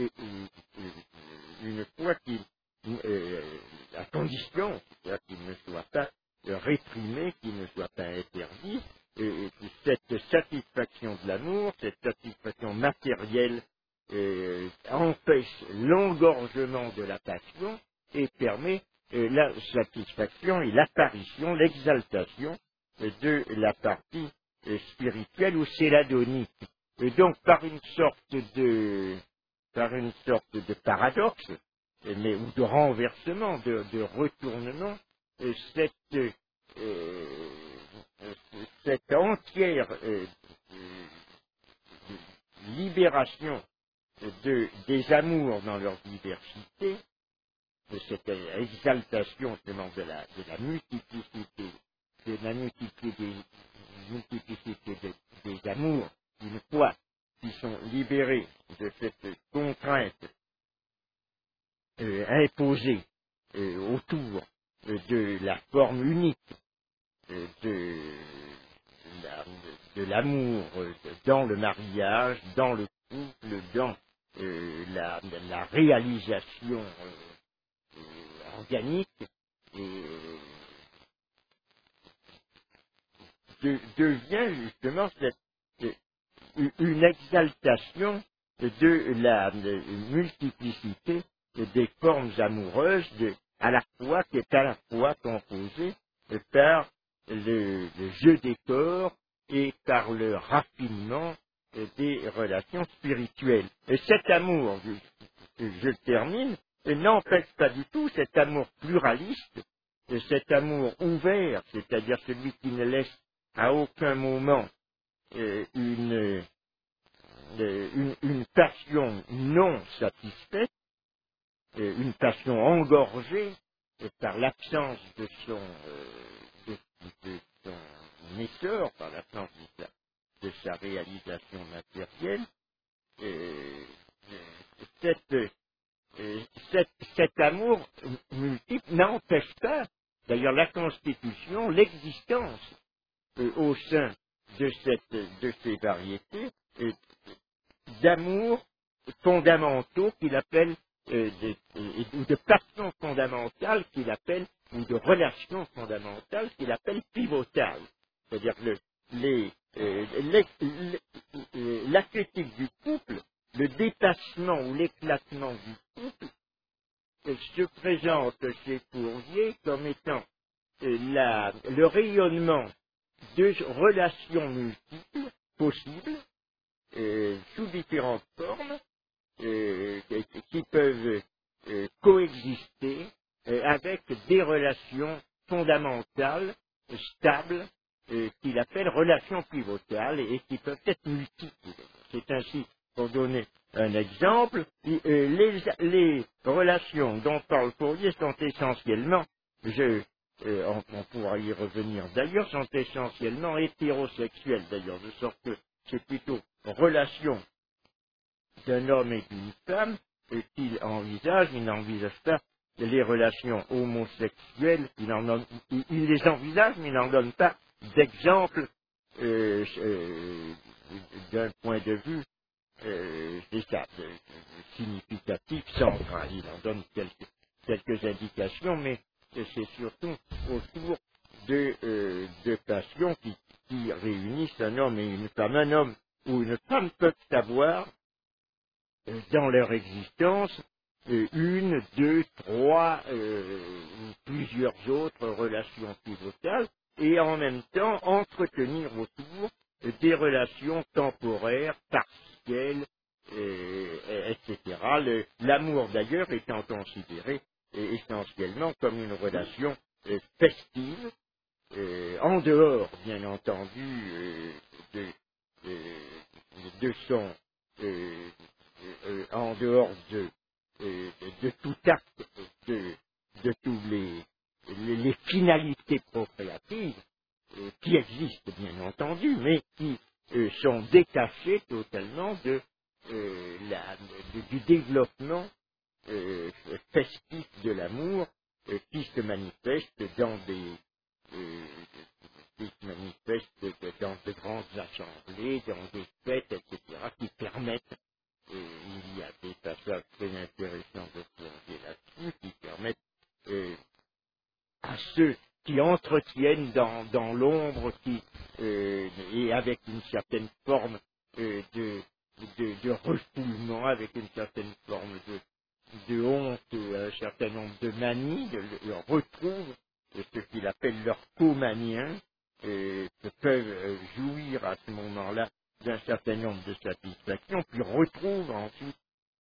Speaker 1: une fois qu'il, à condition qu'il ne soit pas réprimé, qu'il ne soit pas interdit, cette satisfaction de l'amour, cette satisfaction matérielle empêche l'engorgement de la passion et permet la satisfaction et l'apparition, l'exaltation de la partie spirituelle ou céladonique. Et donc par une sorte de paradoxe, ou de renversement, de retournement, cette, cette entière libération des amours dans leur diversité, de cette exaltation justement de la multiplicité, des amours, une fois qu'ils sont libérés de cette contrainte imposée autour de la forme unique de, de l'amour dans le mariage, dans le couple, dans la réalisation organique, devient justement une exaltation de la multiplicité des formes amoureuses, qui est à la fois composée par le jeu des corps et par le raffinement des relations spirituelles. Et cet amour, je termine, n'empêche pas du tout cet amour pluraliste, cet amour ouvert, c'est-à-dire celui qui ne laisse à aucun moment une passion non satisfaite, une passion engorgée par l'absence de son essor, par l'absence de sa réalisation matérielle. Cette, cet amour multiple n'empêche pas, d'ailleurs, la constitution, l'existence au sein de ces variétés d'amour fondamentaux qu'il appelle, ou de passions fondamentales qu'il appelle, ou de relations fondamentales qu'il appelle pivotales. C'est-à-dire que l'athlétique du couple, le dépassement ou l'éclatement du couple, se présente chez Fourier comme étant le rayonnement de relations multiples possibles, sous différentes formes, qui peuvent coexister avec des relations fondamentales, stables, qu'il appelle relations pivotales et qui peuvent être multiples. C'est ainsi, pour donner un exemple, les relations dont parle Fourier sont essentiellement, on pourra y revenir d'ailleurs, sont essentiellement hétérosexuelles d'ailleurs, de sorte que c'est plutôt relation d'un homme et d'une femme qu'il envisage, il n'envisage pas les relations homosexuelles, il les envisage, mais il n'en donne pas d'exemple d'un point de vue significatif, central. Il en donne quelques indications, mais c'est surtout autour de passions qui réunissent un homme et une femme. Un homme ou une femme peuvent avoir dans leur existence une, deux, trois ou plusieurs autres relations pivotales et en même temps entretenir autour des relations temporaires, partielles, etc. L'amour d'ailleurs étant considéré essentiellement comme une relation festive en dehors, bien entendu, de, euh, de son, en dehors de tout acte, de tous les finalités procréatives qui existent, bien entendu, mais qui sont détachées totalement du développement festif de l'amour qui se manifeste dans euh, qui se manifeste dans de grandes assemblées, dans des fêtes, etc., qui permettent, il y a des passages très intéressants de plonger là-dessus, qui permettent à ceux qui entretiennent dans l'ombre, et avec une certaine forme de refoulement, avec une certaine forme de honte, un certain nombre de manies, retrouvent ce qu'il appelle leurs co-maniens, que peuvent jouir à ce moment-là d'un certain nombre de satisfactions, puis retrouvent ensuite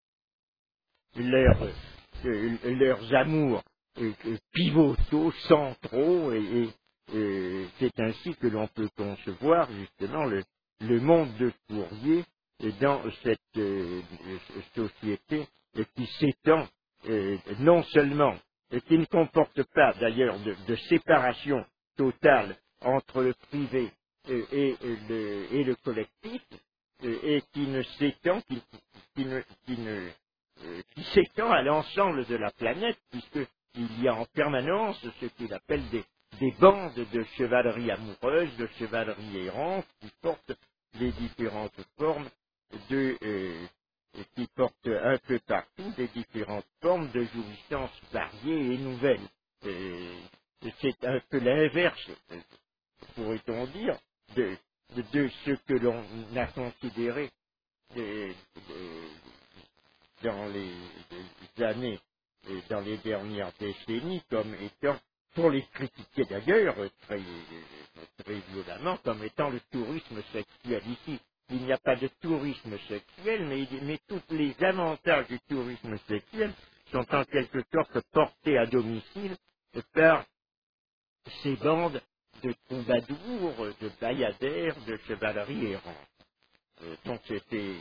Speaker 1: leurs amours pivotaux, centraux, et c'est ainsi que l'on peut concevoir justement le monde de Fourier dans cette société qui s'étend non seulement, et qui ne comporte pas d'ailleurs de séparation totale entre le privé et le collectif, et qui ne s'étend, qui s'étend à l'ensemble de la planète, puisqu'il y a en permanence ce qu'il appelle des bandes de chevalerie amoureuse, de chevalerie errante, qui portent les différentes formes qui portent un peu partout des différentes formes de jouissance variées et nouvelles. C'est un peu l'inverse, pourrait-on dire, de ce que l'on a considéré dans les années et dans les dernières décennies comme étant, pour les critiquer d'ailleurs très violemment, comme étant le tourisme sexuel. Ici, il n'y a pas de tourisme sexuel, mais tous les avantages du tourisme sexuel sont en quelque sorte portés à domicile par ces bandes de troubadours, de bayadères, de chevalerie errante. Donc c'était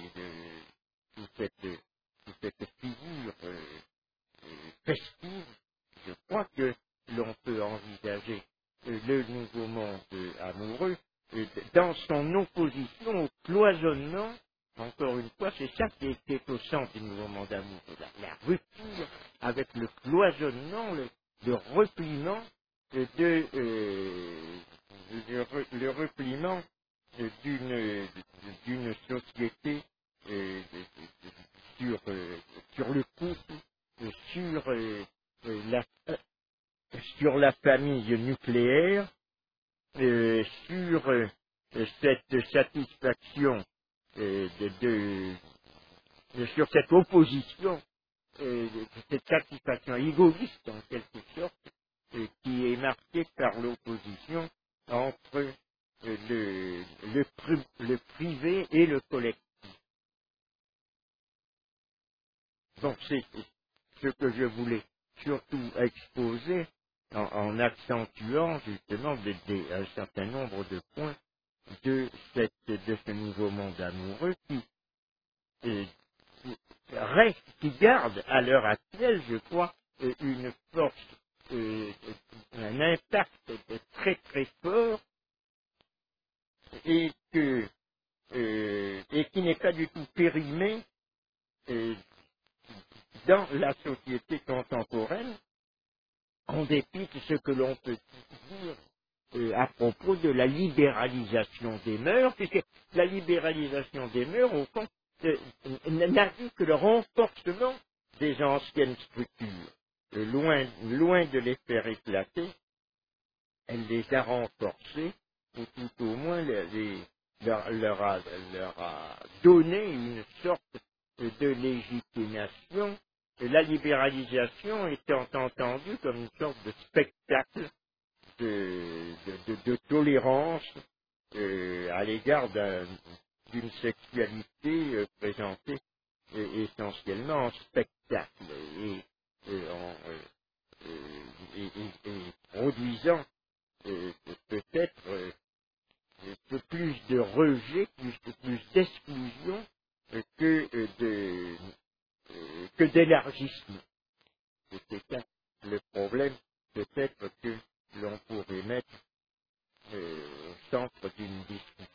Speaker 1: toute cette figure festive, je crois que l'on peut envisager le nouveau monde amoureux dans son opposition au cloisonnement. Encore une fois, c'est ça qui est au centre du nouveau monde amoureux, la rupture avec le cloisonnement, le repliement le repliement d'une société sur le couple, la, sur la famille nucléaire, sur cette satisfaction, sur cette opposition, cette satisfaction égoïste en quelque sorte, qui est marquée par l'opposition entre le privé et le collectif. Donc c'est ce que je voulais surtout exposer en accentuant justement un certain nombre de points de ce nouveau monde amoureux euh, qui garde à l'heure actuelle, je crois, une force, un impact très très fort et qui n'est pas du tout périmé dans la société contemporaine, en dépit de ce que l'on peut dire à propos de la libéralisation des mœurs, puisque la libéralisation des mœurs, au fond, n'a vu que le renforcement des anciennes structures. Loin de les faire éclater, elle les a renforcées, ou tout au moins leur a donné une sorte de légitimation, la libéralisation étant entendue comme une sorte de spectacle de tolérance à l'égard d'une sexualité présentée essentiellement en spectacle et produisant peut-être un peu plus de rejet, plus d'exclusion que d'élargissement. C'est ça le problème, peut-être que l'on pourrait mettre au centre d'une discussion.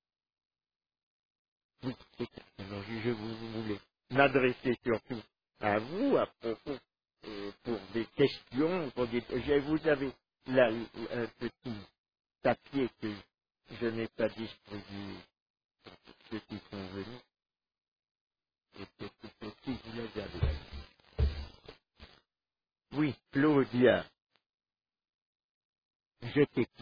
Speaker 1: Oui, c'est ça. Alors, je voulais m'adresser surtout à vous à propos pour des questions, vous avez là un petit papier que je n'ai pas distribué pour ceux qui sont venus, et c'est aussi vous les avez. Oui, Claudia, je t'écoute.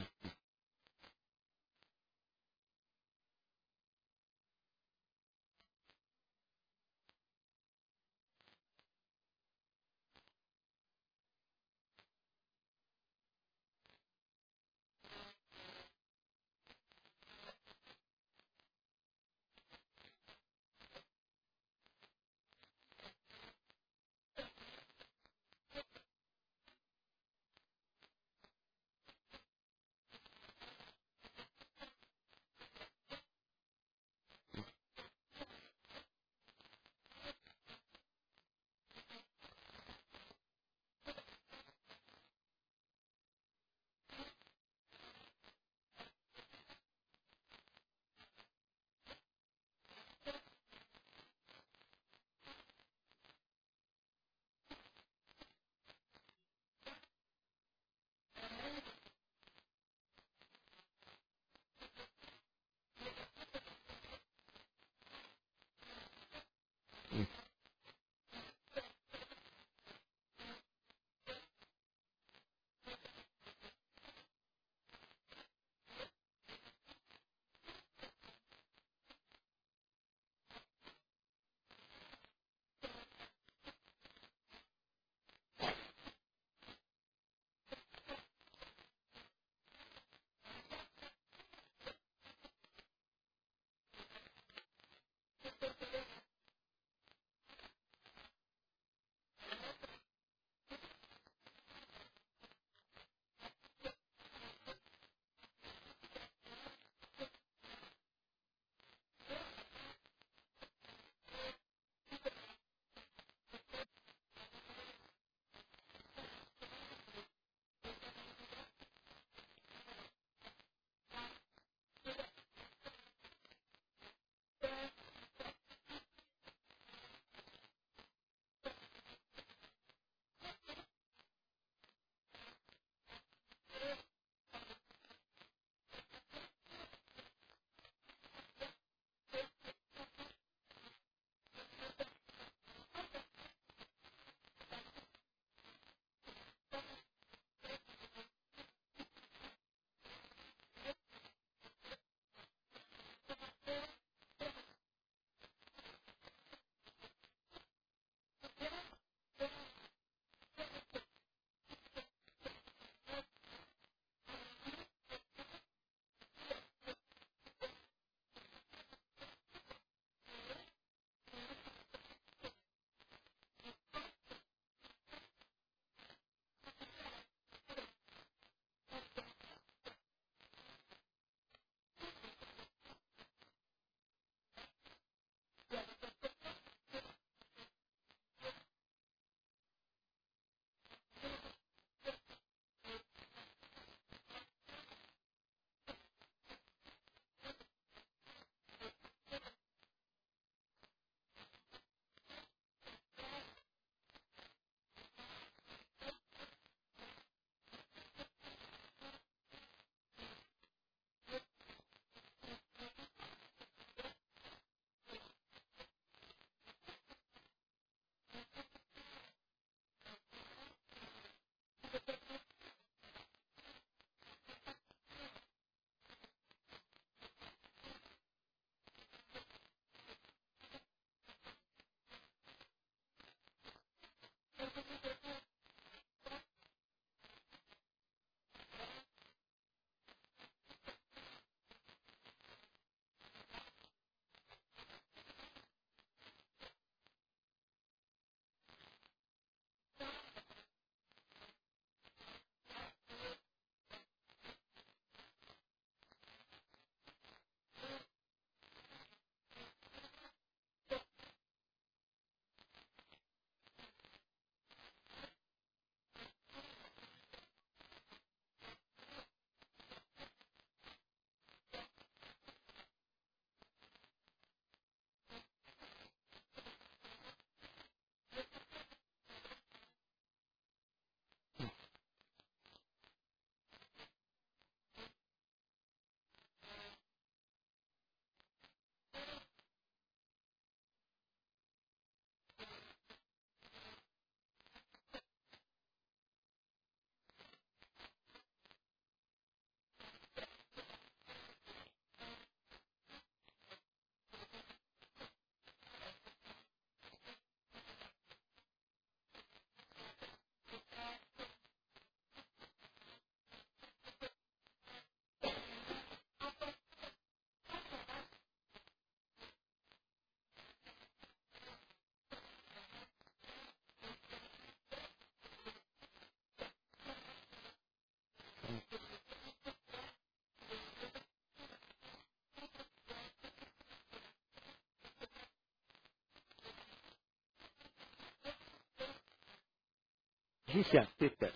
Speaker 1: C'est ça, c'est ça.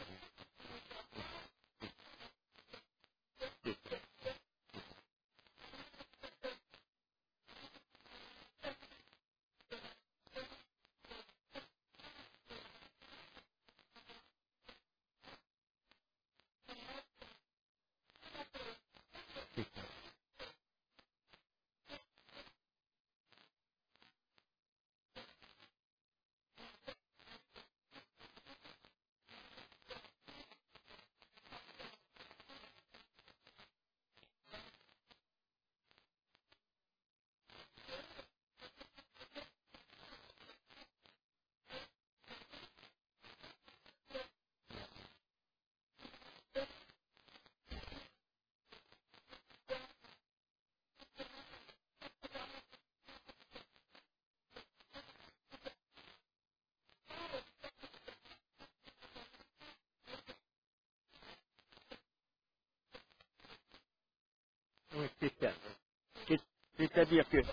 Speaker 1: Oui, c'est ça. C'est- C'est-à-dire que,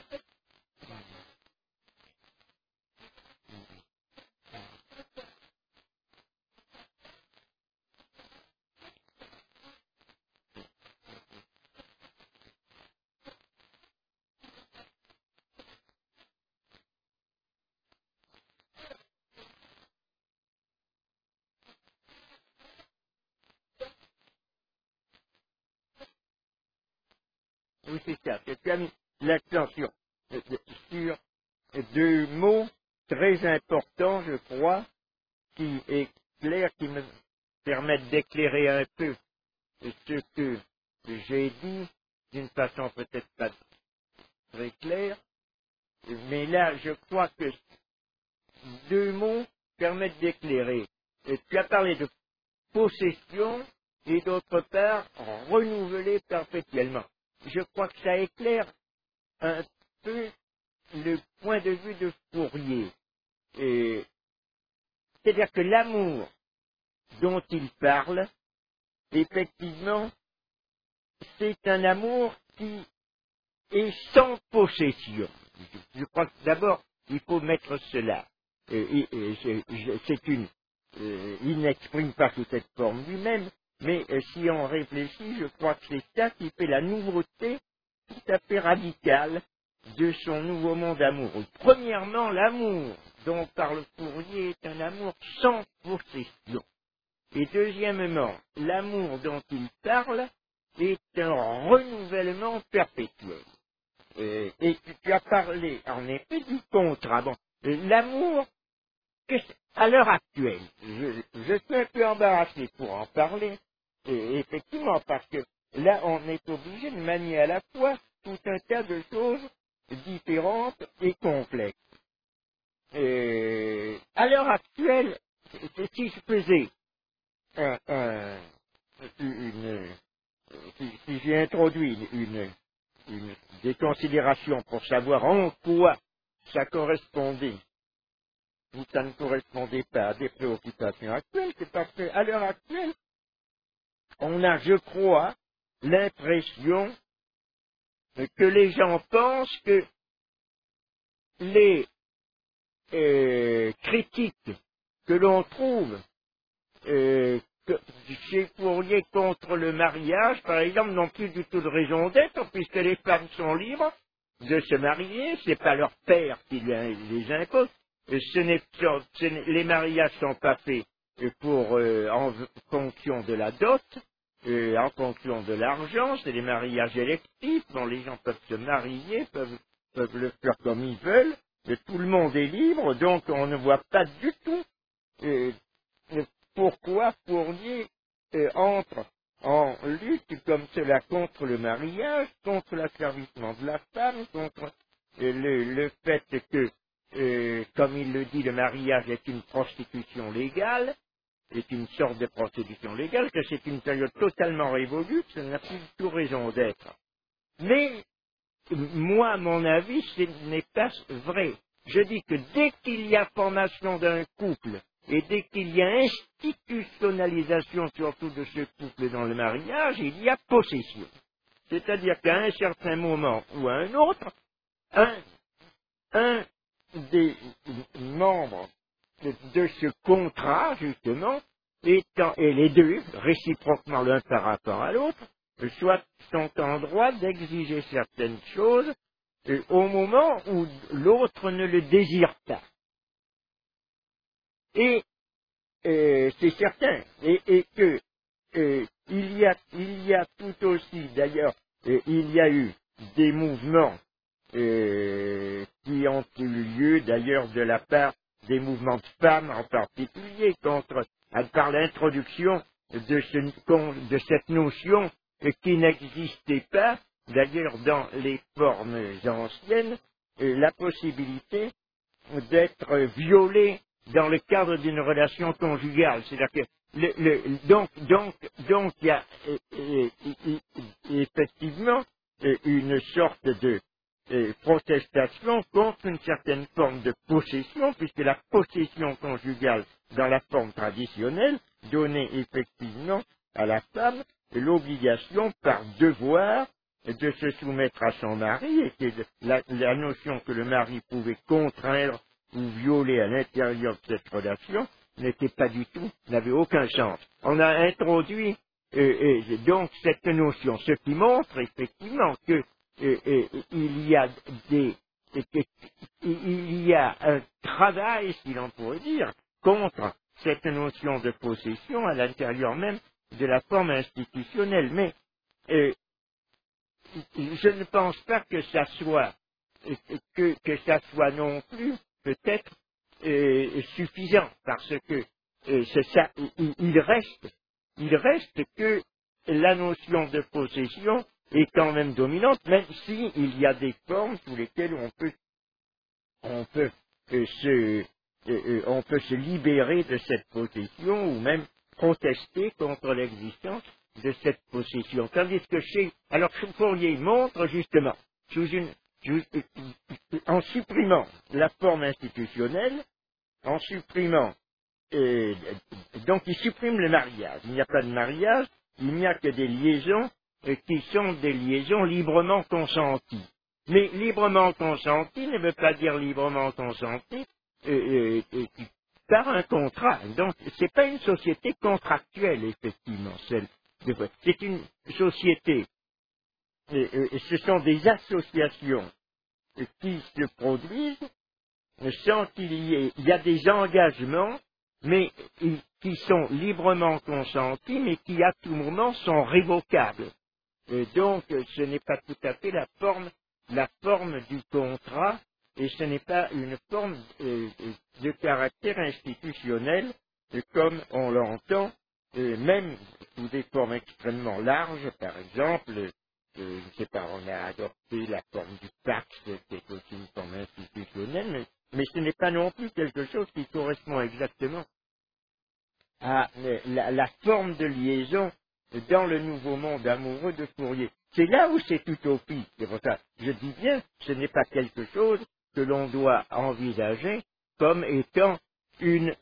Speaker 1: oui, c'est ça, que tu as mis l'accent sur deux mots très importants, je crois, qui éclairent, qui me permettent d'éclairer un peu ce que j'ai dit d'une façon peut-être pas très claire, mais là, je crois que deux mots permettent d'éclairer. Et tu as parlé de possession et d'autre part renouveler perpétuellement. Je crois que ça éclaire un peu le point de vue de Fourier. Et c'est-à-dire que l'amour dont il parle, effectivement, c'est un amour qui est sans possession. Je crois que d'abord, il faut mettre cela. C'est une, il n'exprime pas sous cette forme lui-même, mais si on réfléchit, je crois que c'est ça qui fait la nouveauté tout à fait radicale de son nouveau monde amoureux. Premièrement, l'amour dont parle Fourier est un amour sans possession. Et deuxièmement, l'amour dont il parle est un renouvellement perpétuel. Et tu as parlé, en effet, du contrat. Bon, l'amour, à l'heure actuelle, je suis un peu embarrassé pour en parler, et effectivement, parce que là, on est obligé de manier à la fois tout un tas de choses différentes et complexes. À l'heure actuelle, si je faisais une, si j'ai introduit des considérations pour savoir en quoi ça correspondait ou ça ne correspondait pas à des préoccupations actuelles, c'est parce qu'à l'heure actuelle, on a, je crois, l'impression que les gens pensent que les critiques que l'on trouve que chez Fourier contre le mariage, par exemple, n'ont plus du tout de raison d'être, puisque les femmes sont libres de se marier, c'est pas leur père qui les impose. Les mariages sont pas faits en fonction de la dot, en fonction de l'argent, c'est des mariages électifs, dont les gens peuvent se marier, peuvent le faire comme ils veulent, et tout le monde est libre, donc on ne voit pas du tout euh, pourquoi Fourier entre en lutte comme cela contre le mariage, contre l'asservissement de la femme, contre le fait que, comme il le dit, le mariage est une prostitution légale, est une sorte de prostitution légale, que c'est une période totalement révolue, que ça n'a plus du tout raison d'être. Mais moi, à mon avis, ce n'est pas vrai. Je dis que dès qu'il y a formation d'un couple et dès qu'il y a institutionnalisation surtout de ce couple dans le mariage, il y a possession. C'est-à-dire qu'à un certain moment ou à un autre, un des membres de ce contrat, justement, et les deux, réciproquement l'un par rapport à l'autre, sont en droit d'exiger certaines choses au moment où l'autre ne le désire pas. Et c'est certain, et que il y a tout aussi, d'ailleurs, il y a eu des mouvements qui ont eu lieu, d'ailleurs, de la part des mouvements de femmes en particulier, par l'introduction de cette notion qui n'existait pas, d'ailleurs, dans les formes anciennes, la possibilité d'être violé dans le cadre d'une relation conjugale. C'est-à-dire que donc il y a effectivement une sorte de protestation contre une certaine forme de possession, puisque la possession conjugale dans la forme traditionnelle donnait effectivement à la femme l'obligation par devoir de se soumettre à son mari, et que la notion que le mari pouvait contraindre ou violer à l'intérieur de cette relation n'était pas du tout, n'avait aucun sens. On a introduit donc cette notion, ce qui montre effectivement que il y a un travail, si l'on pourrait dire, contre cette notion de possession à l'intérieur même de la forme institutionnelle. Mais je ne pense pas que ça soit non plus peut-être suffisant, parce que c'est ça, il reste que la notion de possession est quand même dominante, même s'il y a des formes sous lesquelles on peut se libérer de cette possession ou même protester contre l'existence de cette possession. Tandis que alors Fourier montre justement, en supprimant la forme institutionnelle, en supprimant, donc il supprime le mariage. Il n'y a pas de mariage, il n'y a que des liaisons qui sont des liaisons librement consenties. Mais librement consenties ne veut pas dire librement consenties par un contrat. Donc, c'est pas une société contractuelle, effectivement, c'est une société, ce sont des associations qui se produisent sans il y a des engagements, mais qui sont librement consentis, mais qui à tout moment sont révocables. Donc, ce n'est pas tout à fait la forme du contrat, et ce n'est pas une forme de caractère institutionnel, comme on l'entend, même sous des formes extrêmement larges, par exemple, je ne sais pas, on a adopté la forme du pacte, qui est aussi une forme institutionnelle, mais ce n'est pas non plus quelque chose qui correspond exactement à la forme de liaison dans le nouveau monde amoureux de Fourier. C'est là où c'est utopique. C'est pour ça, je dis bien, ce n'est pas quelque chose que l'on doit envisager comme étant une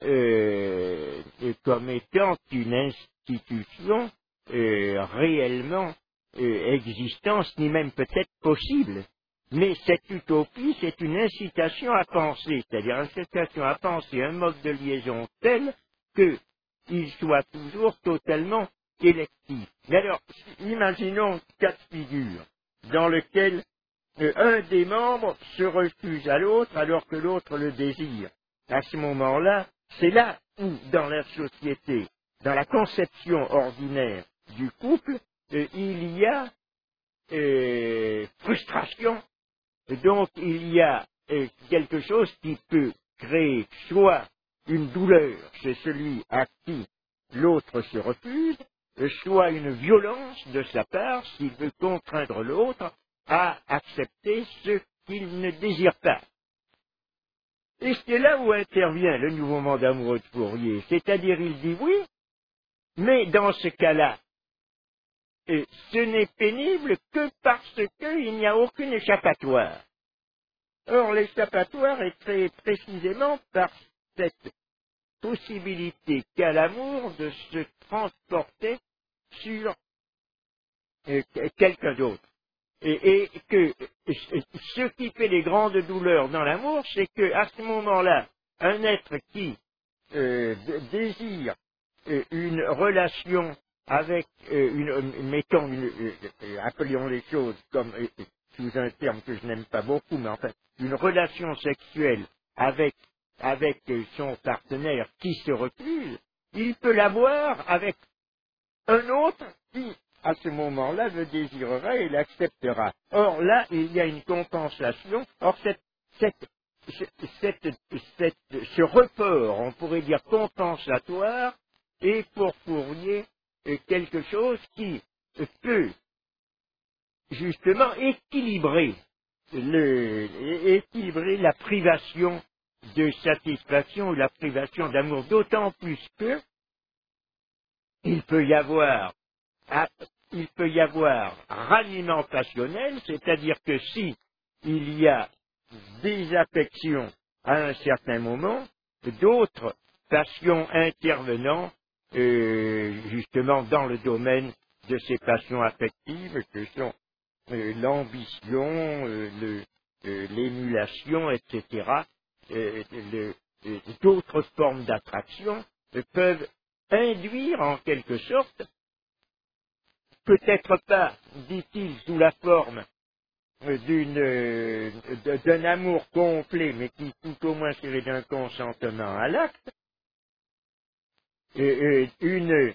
Speaker 1: institution réellement existence, ni même peut-être possible. Mais cette utopie, c'est une incitation à penser, c'est-à-dire une incitation à penser un mode de liaison tel qu'il soit toujours totalement électif. Mais alors, imaginons cas de figure dans lequel un des membres se refuse à l'autre alors que l'autre le désire. À ce moment-là, c'est là où, dans la société, dans la conception ordinaire du couple, il y a frustration. Donc, il y a quelque chose qui peut créer soit une douleur chez celui à qui l'autre se refuse, soit une violence de sa part s'il veut contraindre l'autre à accepter ce qu'il ne désire pas. Et c'est là où intervient le nouveau monde amoureux de Fourier, c'est-à-dire il dit oui, mais dans ce cas-là, ce n'est pénible que parce qu'il n'y a aucune échappatoire. Or, l'échappatoire est créé précisément par cette possibilité qu'a l'amour de se transporter sur quelqu'un d'autre. Et que ce qui fait les grandes douleurs dans l'amour, c'est qu'à ce moment-là, un être qui désire une relation avec, mettons, appelons les choses comme sous un terme que je n'aime pas beaucoup, mais enfin, une relation sexuelle avec son partenaire qui se refuse, il peut l'avoir avec un autre qui, à ce moment-là, le désirera et l'acceptera. Or, là, il y a une compensation. Or, ce report, on pourrait dire compensatoire, est pour Fourier quelque chose qui peut justement équilibrer la privation de satisfaction ou la privation d'amour, d'autant plus que il peut y avoir ralliement passionnel, c'est-à-dire que si il y a des affections à un certain moment, d'autres passions intervenant justement dans le domaine de ces passions affectives que sont l'ambition, l'émulation, etc., d'autres formes d'attraction peuvent induire en quelque sorte, peut-être pas, dit-il, sous la forme d'un amour complet, mais qui tout au moins serait d'un consentement à l'acte, une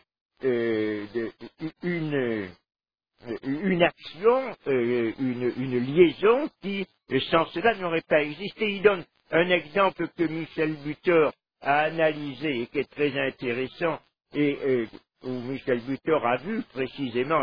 Speaker 1: action, une liaison qui, sans cela, n'aurait pas existé. Il donne un exemple que Michel Butor a analysé et qui est très intéressant, et où Michel Butor a vu précisément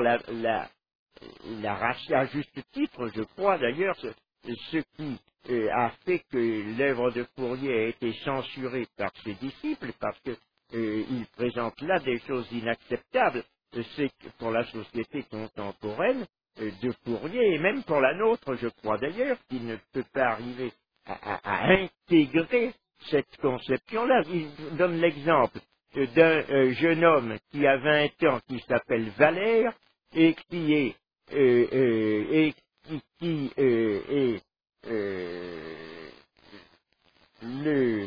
Speaker 1: à juste titre, je crois d'ailleurs, ce qui a fait que l'œuvre de Fourier a été censurée par ses disciples, parce que il présente là des choses inacceptables. C'est que pour la société contemporaine de Fourier, et même pour la nôtre, je crois d'ailleurs, qui ne peut pas arriver à intégrer cette conception-là. Il donne l'exemple d'un jeune homme qui a 20 ans, qui s'appelle Valère, et qui est le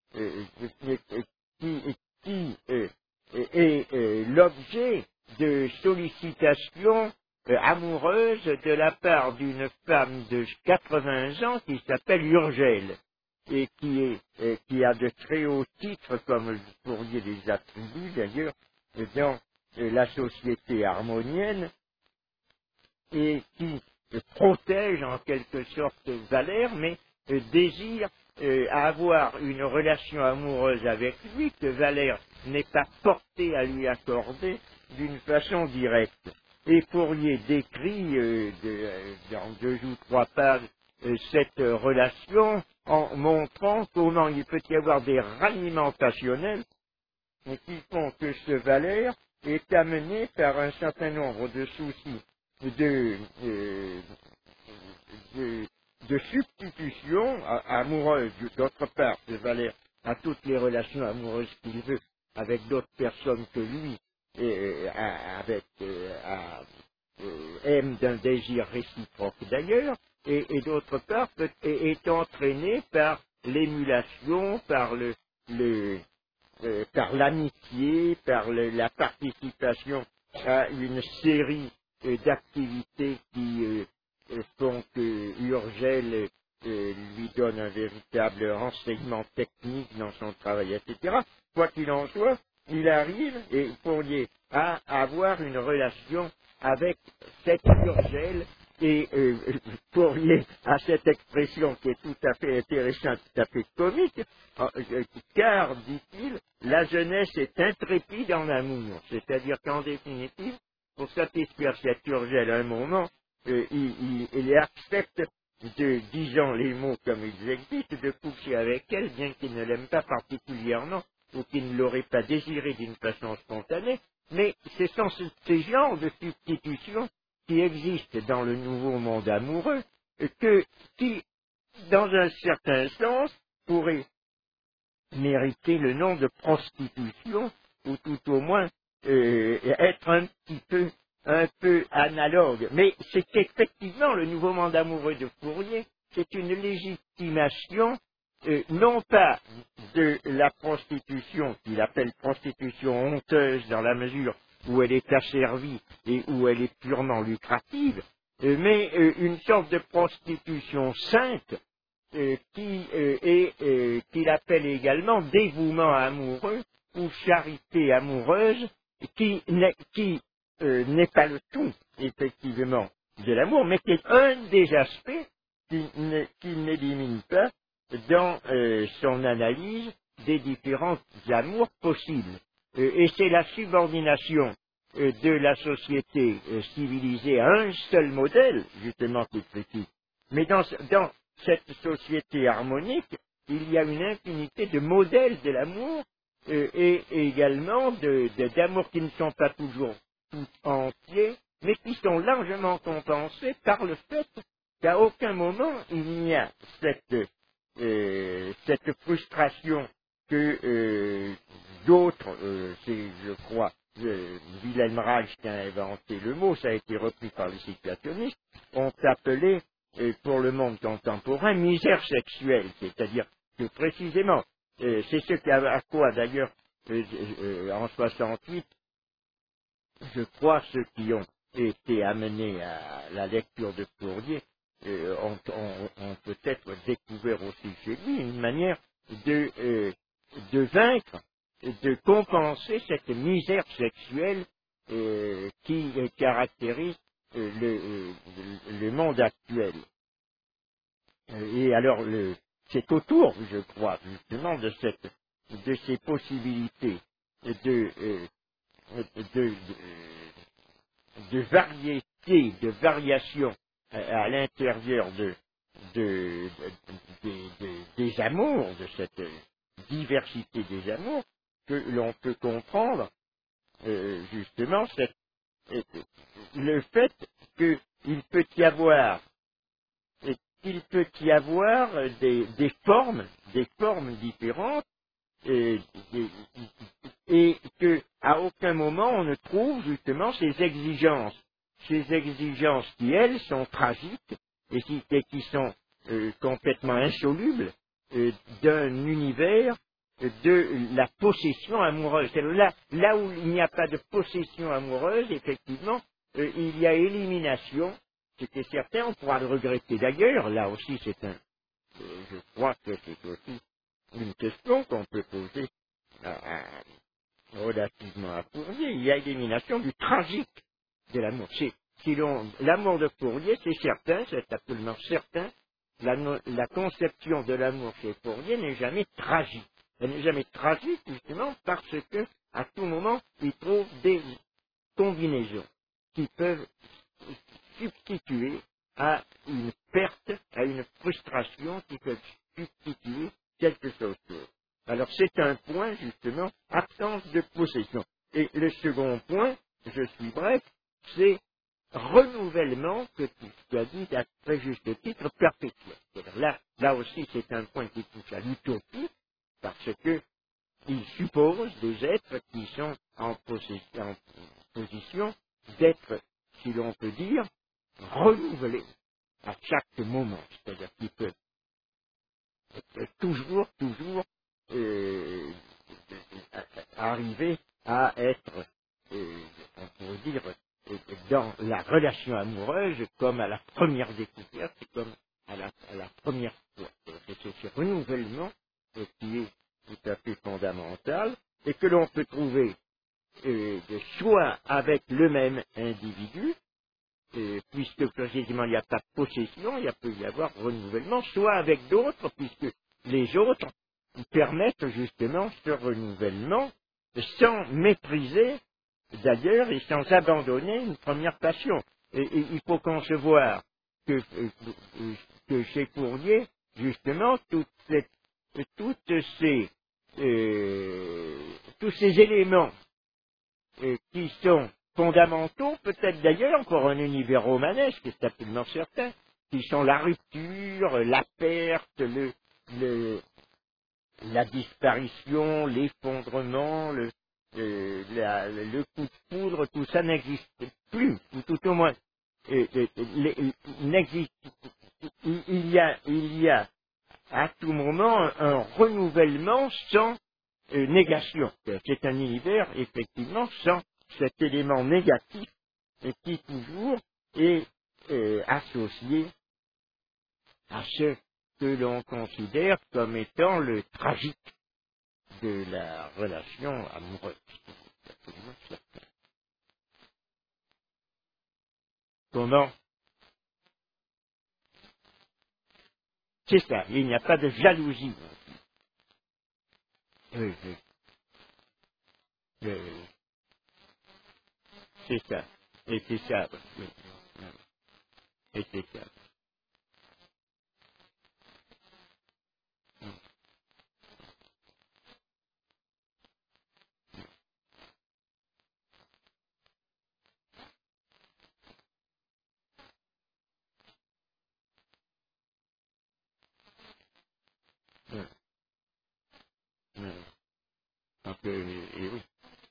Speaker 1: l'objet de sollicitations amoureuses de la part d'une femme de 80 ans qui s'appelle Urgelle et qui a de très hauts titres, comme vous pourriez les attribuer d'ailleurs, dans la société harmonienne, et qui protège en quelque sorte Valère, mais désire avoir une relation amoureuse avec lui que Valère n'est pas porté à lui accorder d'une façon directe. Et Fourier décrit dans 2 ou 3 pages cette relation en montrant comment il peut y avoir des ralliements passionnels qui font que ce Valère est amené par un certain nombre de soucis de, de substitution amoureuse, d'autre part, de Valère à toutes les relations amoureuses qu'il veut avec d'autres personnes que lui, et aime d'un désir réciproque d'ailleurs, et d'autre part est entraîné par l'émulation, par l'amitié, par la participation à une série d'activités qui font que Urgel lui donne un véritable renseignement technique dans son travail, etc. Quoi qu'il en soit, il arrive, et Fourier, à avoir une relation avec cette Urgel, et Fourier a cette expression qui est tout à fait intéressante, tout à fait comique, car, dit-il, la jeunesse est intrépide en amour, c'est-à-dire qu'en définitive, pour satisfaire cette Urgelle à un moment, il accepte disons les mots comme ils existent, de coucher avec elle, bien qu'il ne l'aime pas particulièrement, ou qu'il ne l'aurait pas désiré d'une façon spontanée, mais ce sont ces genres de substitutions qui existent dans le nouveau monde amoureux, qui, dans un certain sens, pourraient mériter le nom de prostitution, ou tout au moins être un peu analogue. Mais c'est effectivement le nouveau monde amoureux de Fourier, c'est une légitimation, non pas de la prostitution, qu'il appelle prostitution honteuse dans la mesure où elle est asservie et où elle est purement lucrative, mais une sorte de prostitution sainte qu'il appelle également dévouement amoureux ou charité amoureuse, qui n'est pas le tout, effectivement, de l'amour, mais qui est un des aspects qu'il n'élimine pas dans son analyse des différents amours possibles. Et c'est la subordination de la société civilisée à un seul modèle, justement, qu'il critique. Mais dans cette société harmonique, il y a une infinité de modèles de l'amour et également d'amour qui ne sont pas toujours tout entiers, mais qui sont largement compensés par le fait qu'à aucun moment il n'y a cette frustration que d'autres, c'est, je crois, Wilhelm Reich qui a inventé le mot, ça a été repris par les situationnistes, ont appelé pour le monde contemporain misère sexuelle, c'est-à-dire que précisément, c'est ce à quoi d'ailleurs en 68, je crois ceux qui ont été amenés à la lecture de Fourier ont peut-être découvert aussi chez lui une manière de vaincre, de compenser cette misère sexuelle qui caractérise le monde actuel. Et alors, c'est autour, je crois, justement, de ces possibilités de variété, de variation à l'intérieur des amours, de cette diversité des amours, que l'on peut comprendre justement le fait qu'il peut y avoir des formes différentes et qu'à aucun moment on ne trouve justement ces exigences qui, elles, sont tragiques et qui sont complètement insolubles d'un univers de la possession amoureuse. Là où il n'y a pas de possession amoureuse, effectivement, il y a élimination, ce qui est certain, on pourra le regretter. D'ailleurs, là aussi, je crois que c'est aussi une question qu'on peut poser relativement à Fourier. Il y a élimination du tragique de l'amour. L'amour de Fourier, c'est certain, c'est absolument certain, la conception de l'amour chez Fourier n'est jamais tragique. Elle n'est jamais tragique, justement, parce que, à tout moment, il trouve des combinaisons qui peuvent substituer à une perte, à une frustration, qui peuvent substituer quelque chose d'autre. Alors, c'est un point, justement, absence de possession. Et le second point, je suis bref, c'est renouvellement, que tu as dit à très juste titre, perpétuel. Là aussi, c'est un point qui touche à l'utopie, parce que il suppose des êtres qui sont en position d'être, si l'on peut dire, renouvelés à chaque moment. C'est-à-dire qu'ils peuvent toujours arriver à être, on pourrait dire, dans la relation amoureuse comme à la première découverte, comme à la première fois. C'est ce renouvellement qui est tout à fait fondamental et que l'on peut trouver soit avec le même individu, puisque précisément il n'y a pas de possession, il peut y avoir renouvellement, soit avec d'autres, puisque les autres permettent justement ce renouvellement sans mépriser d'ailleurs et sans abandonner une première passion. Et il faut concevoir que chez Fourier, justement, tous ces éléments qui sont fondamentaux, peut-être d'ailleurs pour un univers romanesque, c'est absolument certain, qui sont la rupture, la perte, la disparition, l'effondrement, le coup de foudre, tout ça n'existe plus, ou tout au moins n'existe. Il y a à tout moment un renouvellement sans négation. C'est un univers, effectivement, sans cet élément négatif qui toujours est associé à ce que l'on considère comme étant le tragique de la relation amoureuse. Comment? C'est ça, il n'y a pas de jalousie. Oui, oui, oui, c'est ça. Et c'est ça, oui, et c'est ça. Oui, oui. Donc, et oui.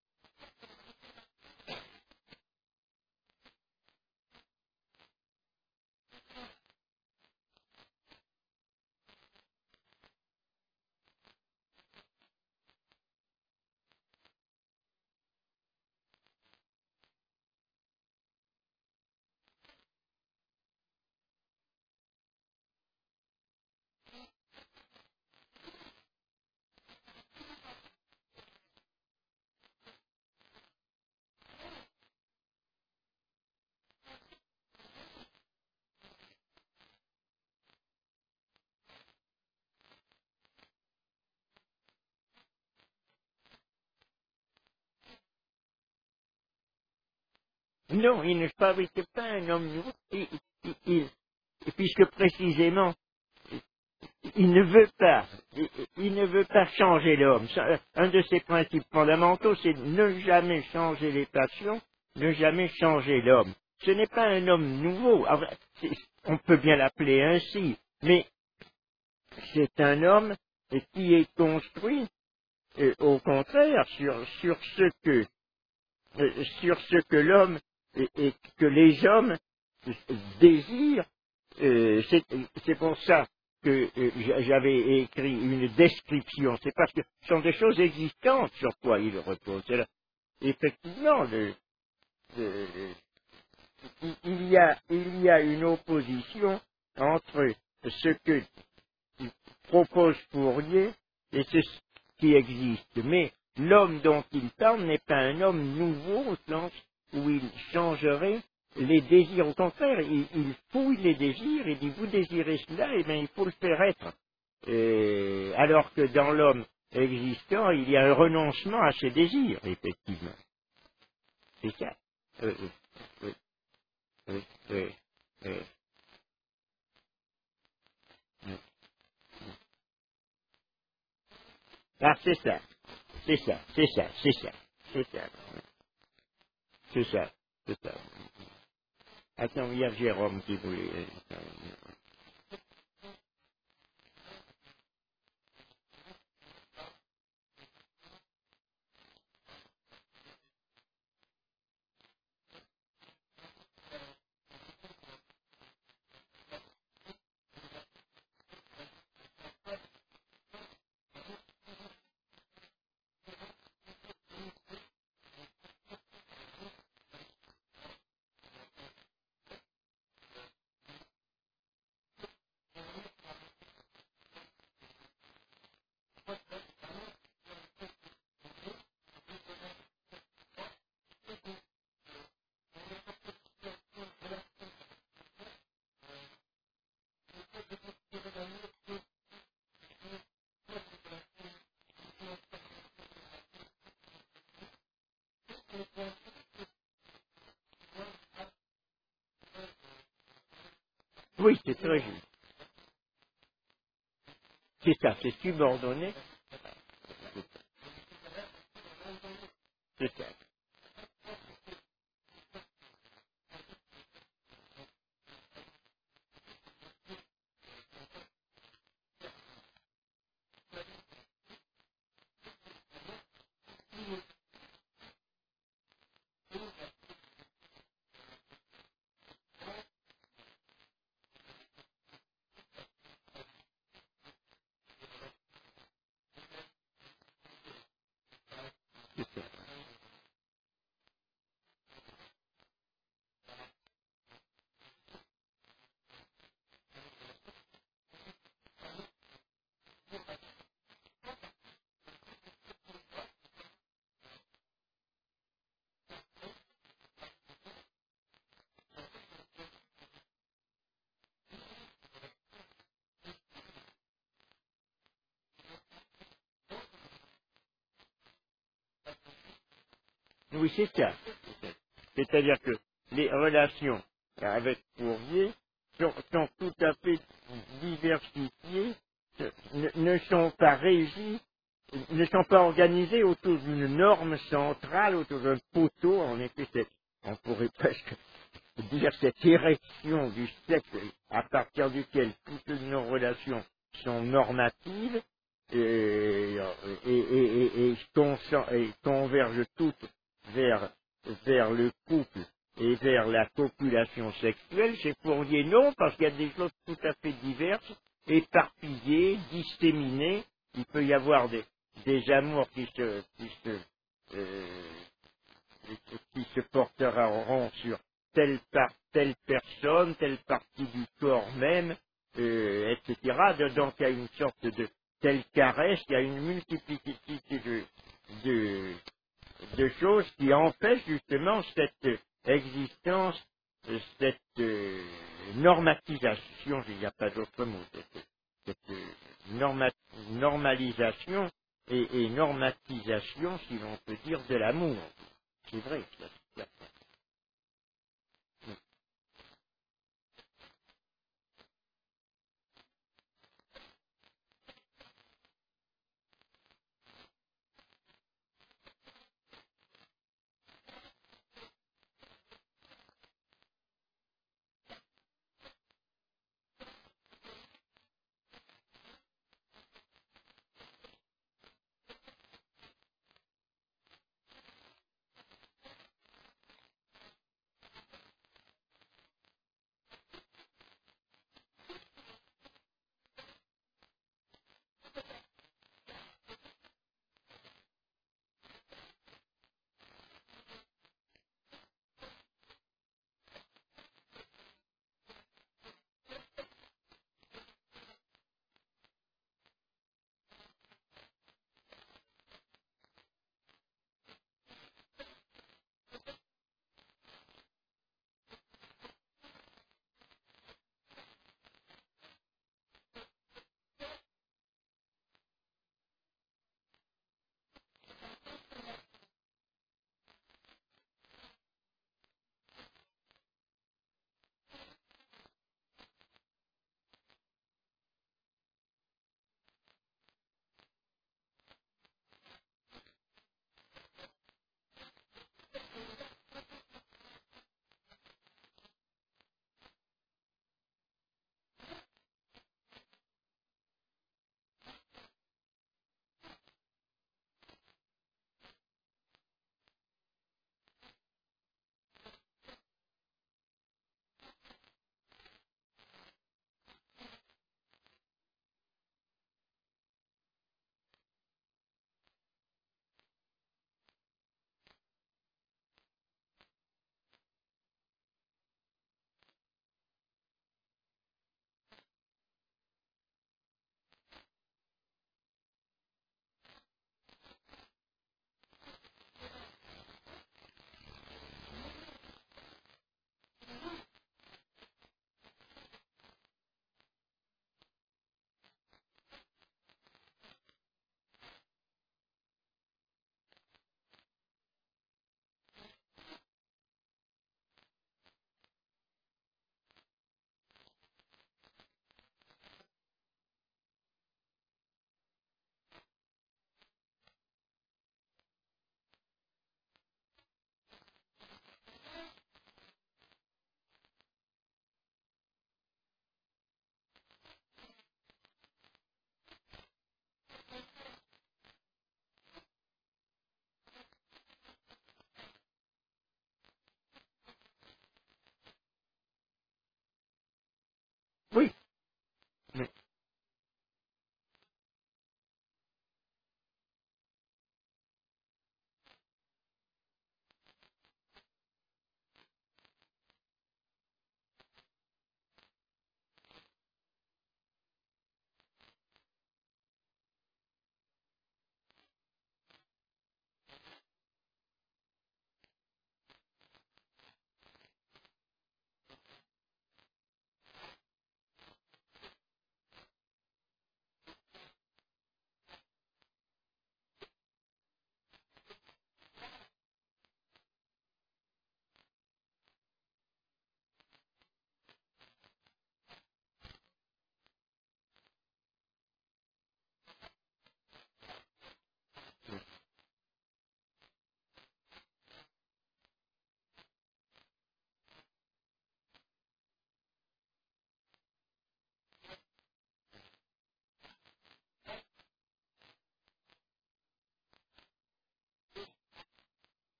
Speaker 1: Non, il ne fabrique pas un homme nouveau, puisque précisément, il ne veut pas, il ne veut pas changer l'homme. Un de ses principes fondamentaux, c'est ne jamais changer les passions, ne jamais changer l'homme. Ce n'est pas un homme nouveau. Alors, on peut bien l'appeler ainsi, mais c'est un homme qui est construit, au contraire, sur ce que l'homme et que les hommes désirent. C'est pour ça que j'avais écrit une description. C'est parce que ce sont des choses existantes sur quoi il repose. Effectivement, le- il y a une opposition entre ce que propose Fourier et c'est ce qui existe. Mais l'homme dont il parle n'est pas un homme nouveau au sens où il changerait les désirs. Au contraire, il fouille les désirs et dit vous désirez cela, et bien il faut le faire être. Alors que dans l'homme existant, il y a un renoncement à ses désirs, effectivement. C'est ça. Oui, oui, oui, oui, oui, oui. Ah, c'est ça, c'est ça, c'est ça, c'est ça, c'est ça, c'est ça, c'est ça. Attends, il y a Jérôme qui voulait. Oui, c'est très juste. C'est ça, c'est subordonné, c'est ça. Oui, c'est ça. C'est-à-dire que les relations avec Fourier sont tout à fait diversifiées, ne sont pas régies, ne sont pas organisées autour d'une norme centrale, autour d'un poteau. En effet, on pourrait presque dire cette érection du sexe à partir duquel toutes nos relations sont normatives et, et convergent toutes vers, vers le couple et vers la copulation sexuelle. Chez Fourier, non, parce qu'il y a des choses tout à fait diverses, éparpillées, disséminées. Il peut y avoir des amours euh, qui se porteront sur telle personne, telle partie du corps même, etc. Donc il y a une sorte de telle caresse, il y a une multiplicité de, de choses qui empêchent justement cette existence, cette normatisation, il n'y a pas d'autre mot, cette normalisation et normatisation, si l'on peut dire, de l'amour. C'est vrai.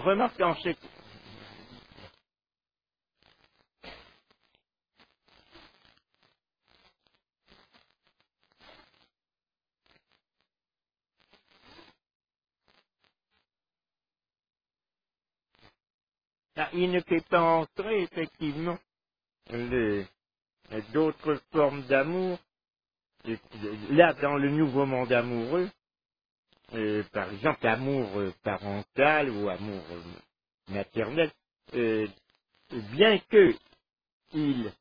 Speaker 1: remarquant ce il ne fait pas entrer effectivement les- d'autres formes d'amour. Là, dans le nouveau monde amoureux, par exemple, amour parental ou amour maternel, euh, bien que il,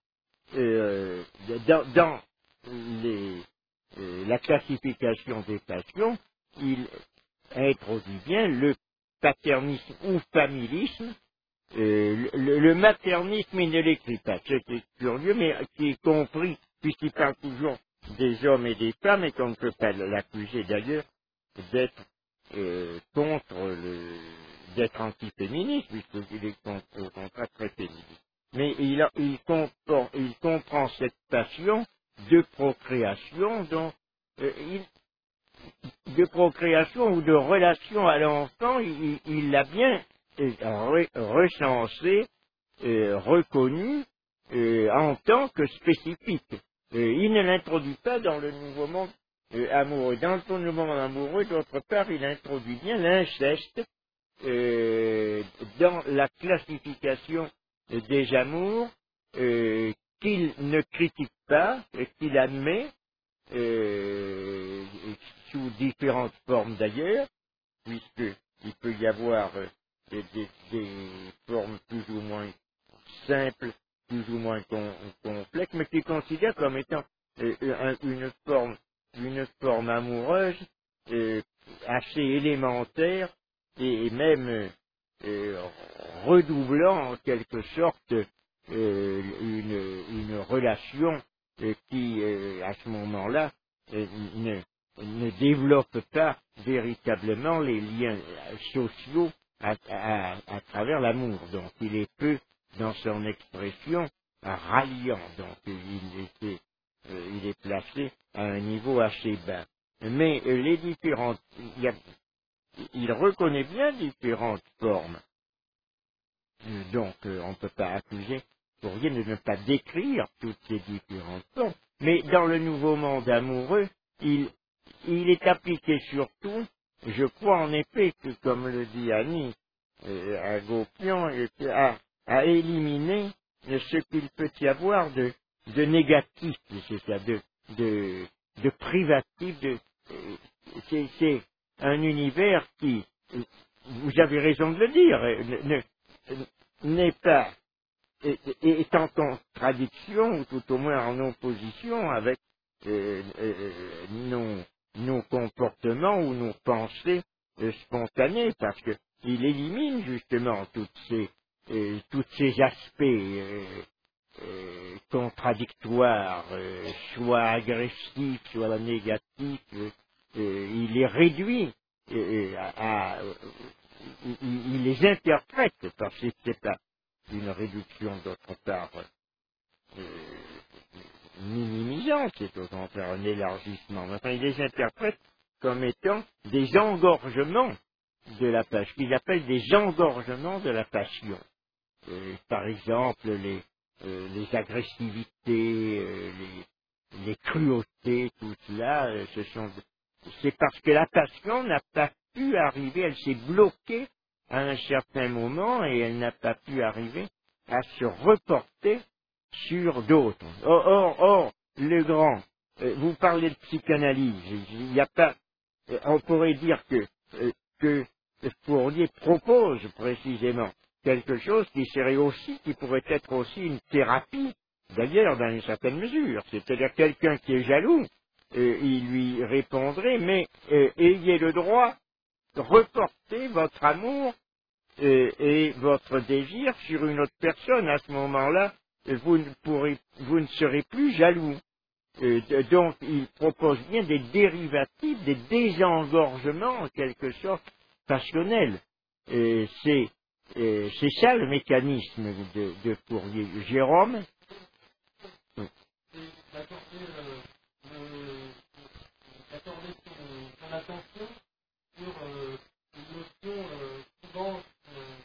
Speaker 1: dans les, la classification des passions, il introduit bien le paternisme ou familisme. Le maternisme, il ne l'écrit pas, c'est curieux, mais qui est compris, puisqu'il parle toujours des hommes et des femmes, et qu'on ne peut pas l'accuser d'ailleurs d'être contre d'être antiféministe, puisqu'il est au contraire très féministe. Mais il comprend cette passion de procréation, dont de procréation ou de relation à l'enfant, il l'a bien recensé, reconnu en tant que spécifique. Il ne l'introduit pas dans le nouveau monde amoureux. Dans le nouveau monde amoureux, d'autre part, il introduit bien l'inceste dans la classification des amours qu'il ne critique pas et qu'il admet euh, sous différentes formes d'ailleurs, puisqu'il peut y avoir des formes plus ou moins simples, plus ou moins complexes, mais qui considèrent comme étant une forme amoureuse assez élémentaire et même redoublant en quelque sorte une relation qui, à ce moment-là, ne développe pas véritablement les liens sociaux à travers l'amour. Donc, il est peu dans son expression ralliant. Donc, il est placé à un niveau assez bas. Mais les différentes, il reconnaît bien différentes formes. Donc, on ne peut pas accuser pour rien de ne pas décrire toutes ces différentes formes. Mais dans le nouveau monde amoureux, il est appliqué surtout, je crois en effet que, comme le dit Annie, à Gaupion, à éliminer ce qu'il peut y avoir de négatif, c'est-à-dire de privatif, c'est un univers qui, vous avez raison de le dire, n'est pas, est en contradiction, ou tout au moins en opposition avec nos comportements ou nos pensées spontanées, parce qu'il élimine justement tous ces aspects contradictoires, soit agressifs, soit négatifs, il les réduit il les interprète, parce que c'est pas une réduction d'autre part minimisante, c'est au contraire un élargissement. Enfin, il les interprète comme étant des engorgements de la passion, qu'il appelle des engorgements de la passion. Par exemple, les agressivités, les cruautés, tout cela, c'est parce que la passion n'a pas pu arriver, elle s'est bloquée à un certain moment et elle n'a pas pu arriver à se reporter sur d'autres. Or, le grand, vous parlez de psychanalyse, il n'y a pas, on pourrait dire que Fourier propose précisément quelque chose qui pourrait être aussi une thérapie, d'ailleurs dans une certaine mesure, c'est-à-dire quelqu'un qui est jaloux, il lui répondrait, mais ayez le droit de reporter votre amour et votre désir sur une autre personne. À ce moment-là, vous ne serez plus jaloux. Donc, il propose bien des dérivatifs, des désengorgements, en quelque sorte, passionnels. C'est ça le mécanisme de Fourier. Jérôme?
Speaker 2: D'accorder son attention sur une notion souvent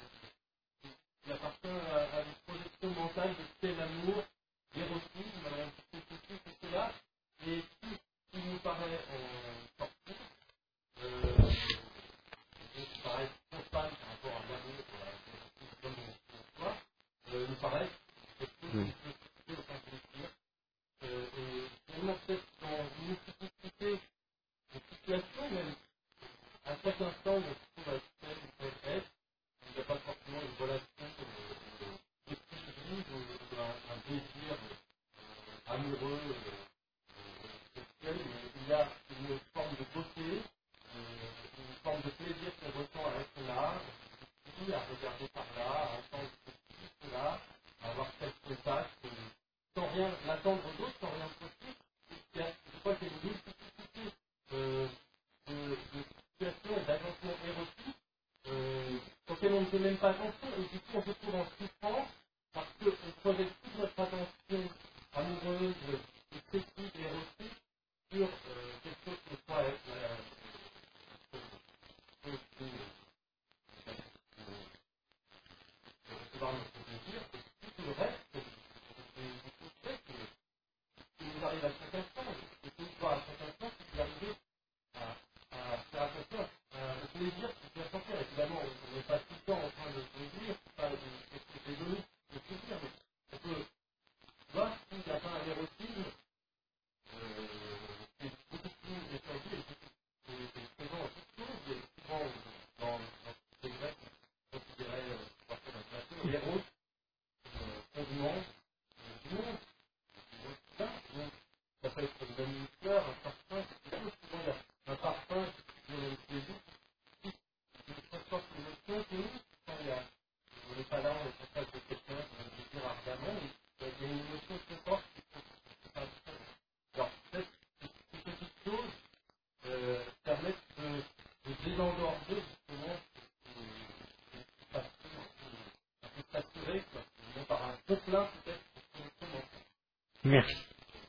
Speaker 1: Merci.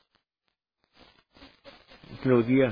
Speaker 1: Claudia.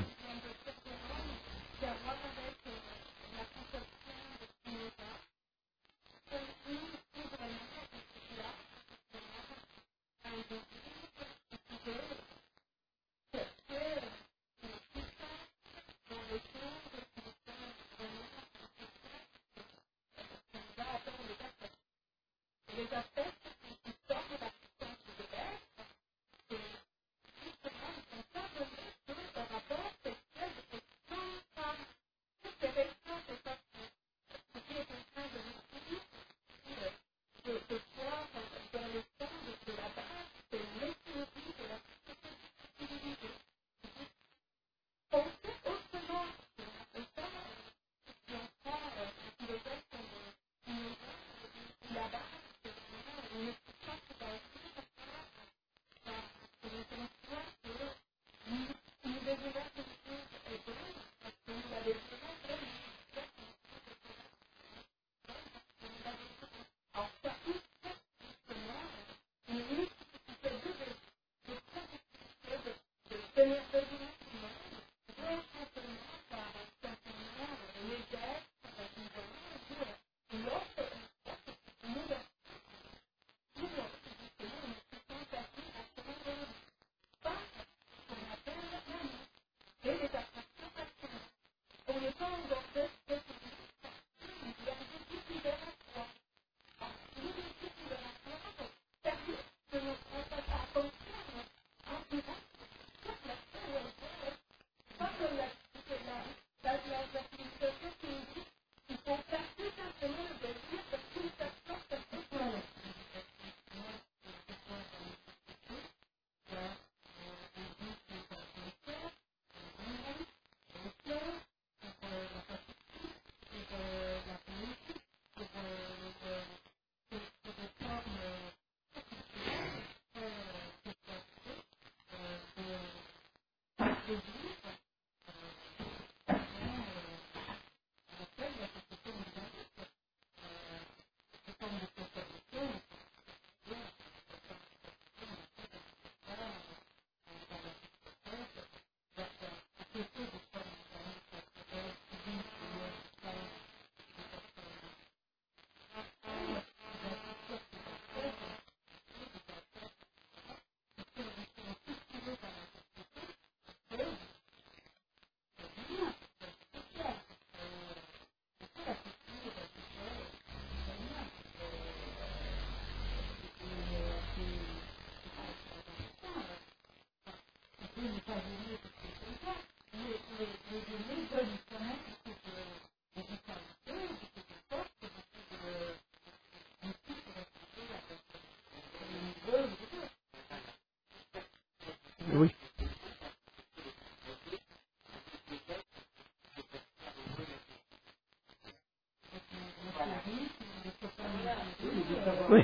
Speaker 2: Oui.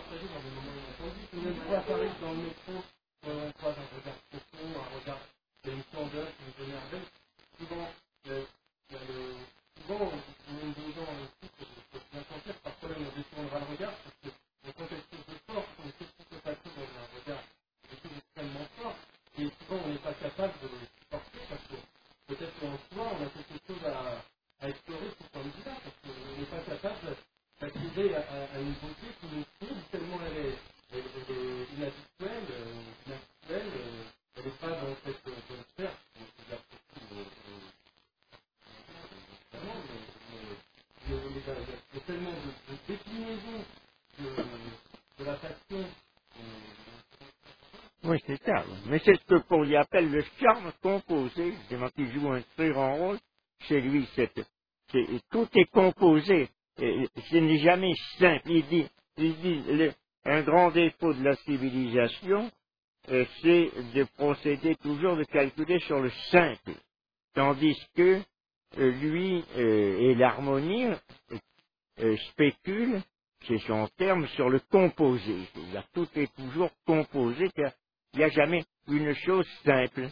Speaker 2: Oui, c'est ça. Mais c'est ce que Fourier appelle le charme composé, justement, qui joue un très grand rôle chez lui. Tout est composé. Et ce n'est jamais simple. Il dit un grand défaut de la civilisation, c'est de procéder toujours de calculer sur le simple. Tandis que lui et l'harmonie spécule, c'est son terme, sur le composé. C'est-à-dire, tout est toujours composé, car il n'y a jamais une chose simple.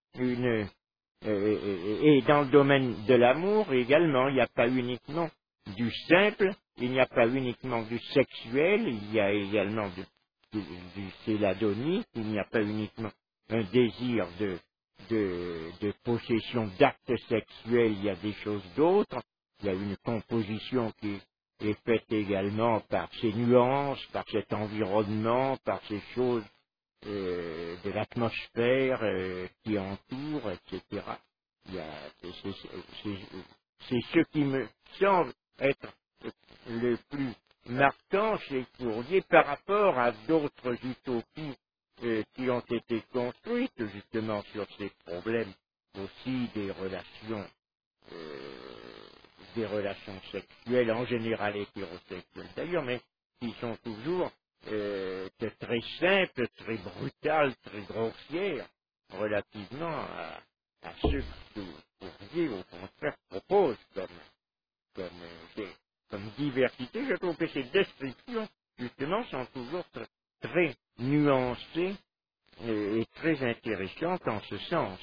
Speaker 2: Et dans le domaine de l'amour également, il n'y a pas uniquement du simple, il n'y a pas uniquement du sexuel, il y a également du céladonique, il n'y a pas uniquement un désir de possession d'actes sexuels, il y a des choses d'autres, il y a une composition qui est faite également par ces nuances, par cet environnement, par ces choses de l'atmosphère qui entoure, etc. Il y a, c'est ce qui me semble être le plus marquant chez Fourier par rapport à d'autres utopies qui ont été construites justement sur ces problèmes aussi des relations sexuelles, en général hétérosexuelles d'ailleurs, mais qui sont toujours très simples, très brutales, très grossières, relativement à ce que Fourier, au contraire, propose comme diversité. Je trouve que ces descriptions, justement, sont toujours très nuancées et très intéressantes en ce sens.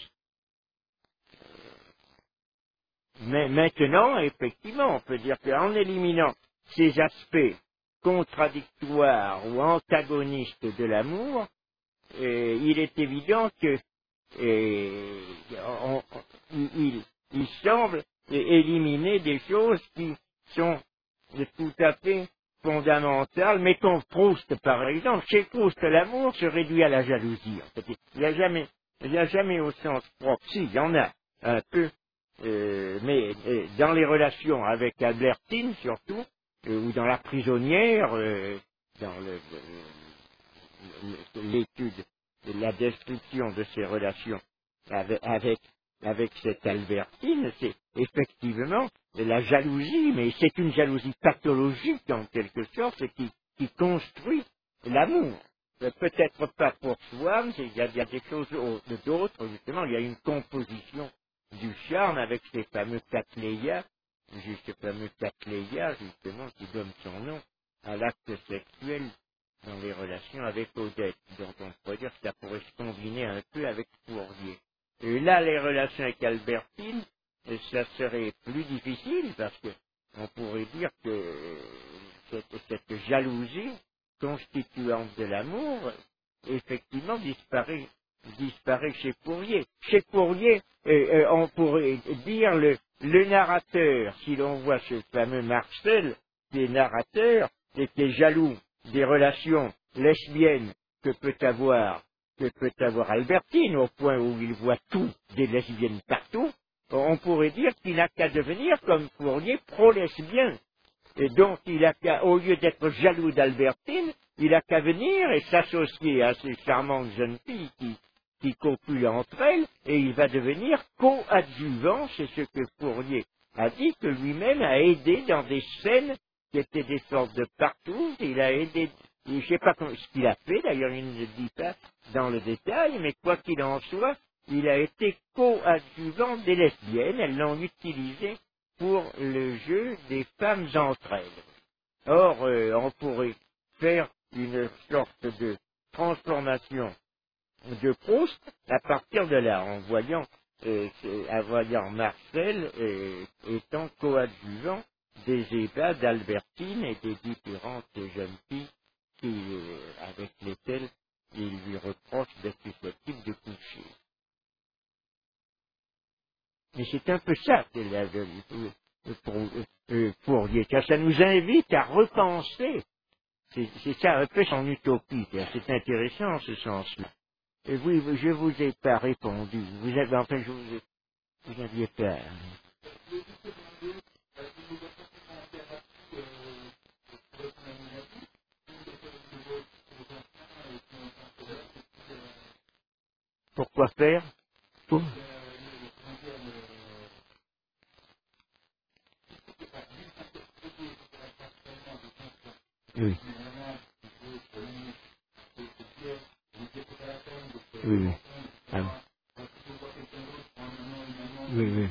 Speaker 2: Mais maintenant, effectivement, on peut dire qu'en éliminant ces aspects contradictoires ou antagonistes de l'amour, il est évident que il semble éliminer des choses qui sont tout à fait fondamentales, mais comme Proust, par exemple. Chez Proust, l'amour se réduit à la jalousie. En fait. Il n'y a jamais au sens propre. Si, il y en a un peu, mais dans les relations avec Albertine, surtout, ou dans La prisonnière, dans l'étude, la description de ces relations avec cette Albertine, c'est effectivement la jalousie, mais c'est une jalousie pathologique en quelque sorte, qui construit l'amour. Peut-être pas pour soi, mais il y a des choses d'autres, justement, il y a une composition du charme avec ces fameux Cattleya, justement, qui donne son nom à l'acte sexuel dans les relations avec Odette. Donc on pourrait dire que ça pourrait se combiner un peu avec Fourier. Et là, les relations avec Albertine, ça serait plus difficile parce que on pourrait dire que cette jalousie constituante de l'amour, effectivement, disparaît chez Fourier. Chez Fourier, on pourrait dire le narrateur, si l'on voit ce fameux Marcel, qui est narrateur et qui est jaloux des relations lesbiennes que peut avoir Albertine, au point où il voit tout des lesbiennes partout, on pourrait dire qu'il n'a qu'à devenir, comme Fourier, pro-lesbien. Et donc, au lieu d'être jaloux d'Albertine, il a qu'à venir et s'associer à ces charmantes jeunes filles qui copulent entre elles, et il va devenir coadjuvant, c'est ce que Fourier a dit, que lui-même a aidé dans des scènes qui étaient des sortes de partout. Il a aidé, je ne sais pas ce qu'il a fait, d'ailleurs il ne le dit pas dans le détail, mais quoi qu'il en soit, il a été coadjuvant des lesbiennes, elles l'ont utilisé pour le jeu des femmes entre elles. Or, on pourrait faire une sorte de transformation de Proust à partir de là, en voyant Marcel étant coadjuvant des ébats d'Albertine et des différentes jeunes filles avec lesquelles il lui reproche d'être susceptible de coucher. Mais c'est un peu ça que Fourier, car ça nous invite à repenser. C'est ça un peu son utopie, c'est intéressant en ce sens-là. Et oui, je vous ai pas répondu. Vous aviez pas. Pourquoi faire? Pour- Oui, oui, oui. Ah, oui, oui.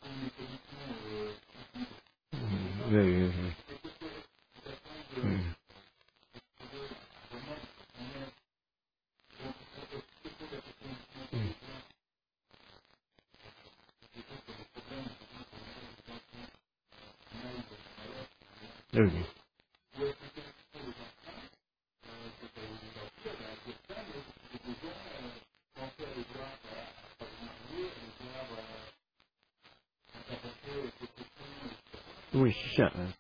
Speaker 2: Oui, oui, oui. Oui, oui. Oui, c'est ça. Hein.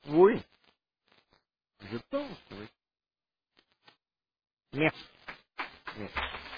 Speaker 2: Oui, je pense, oui. Merci. Merci.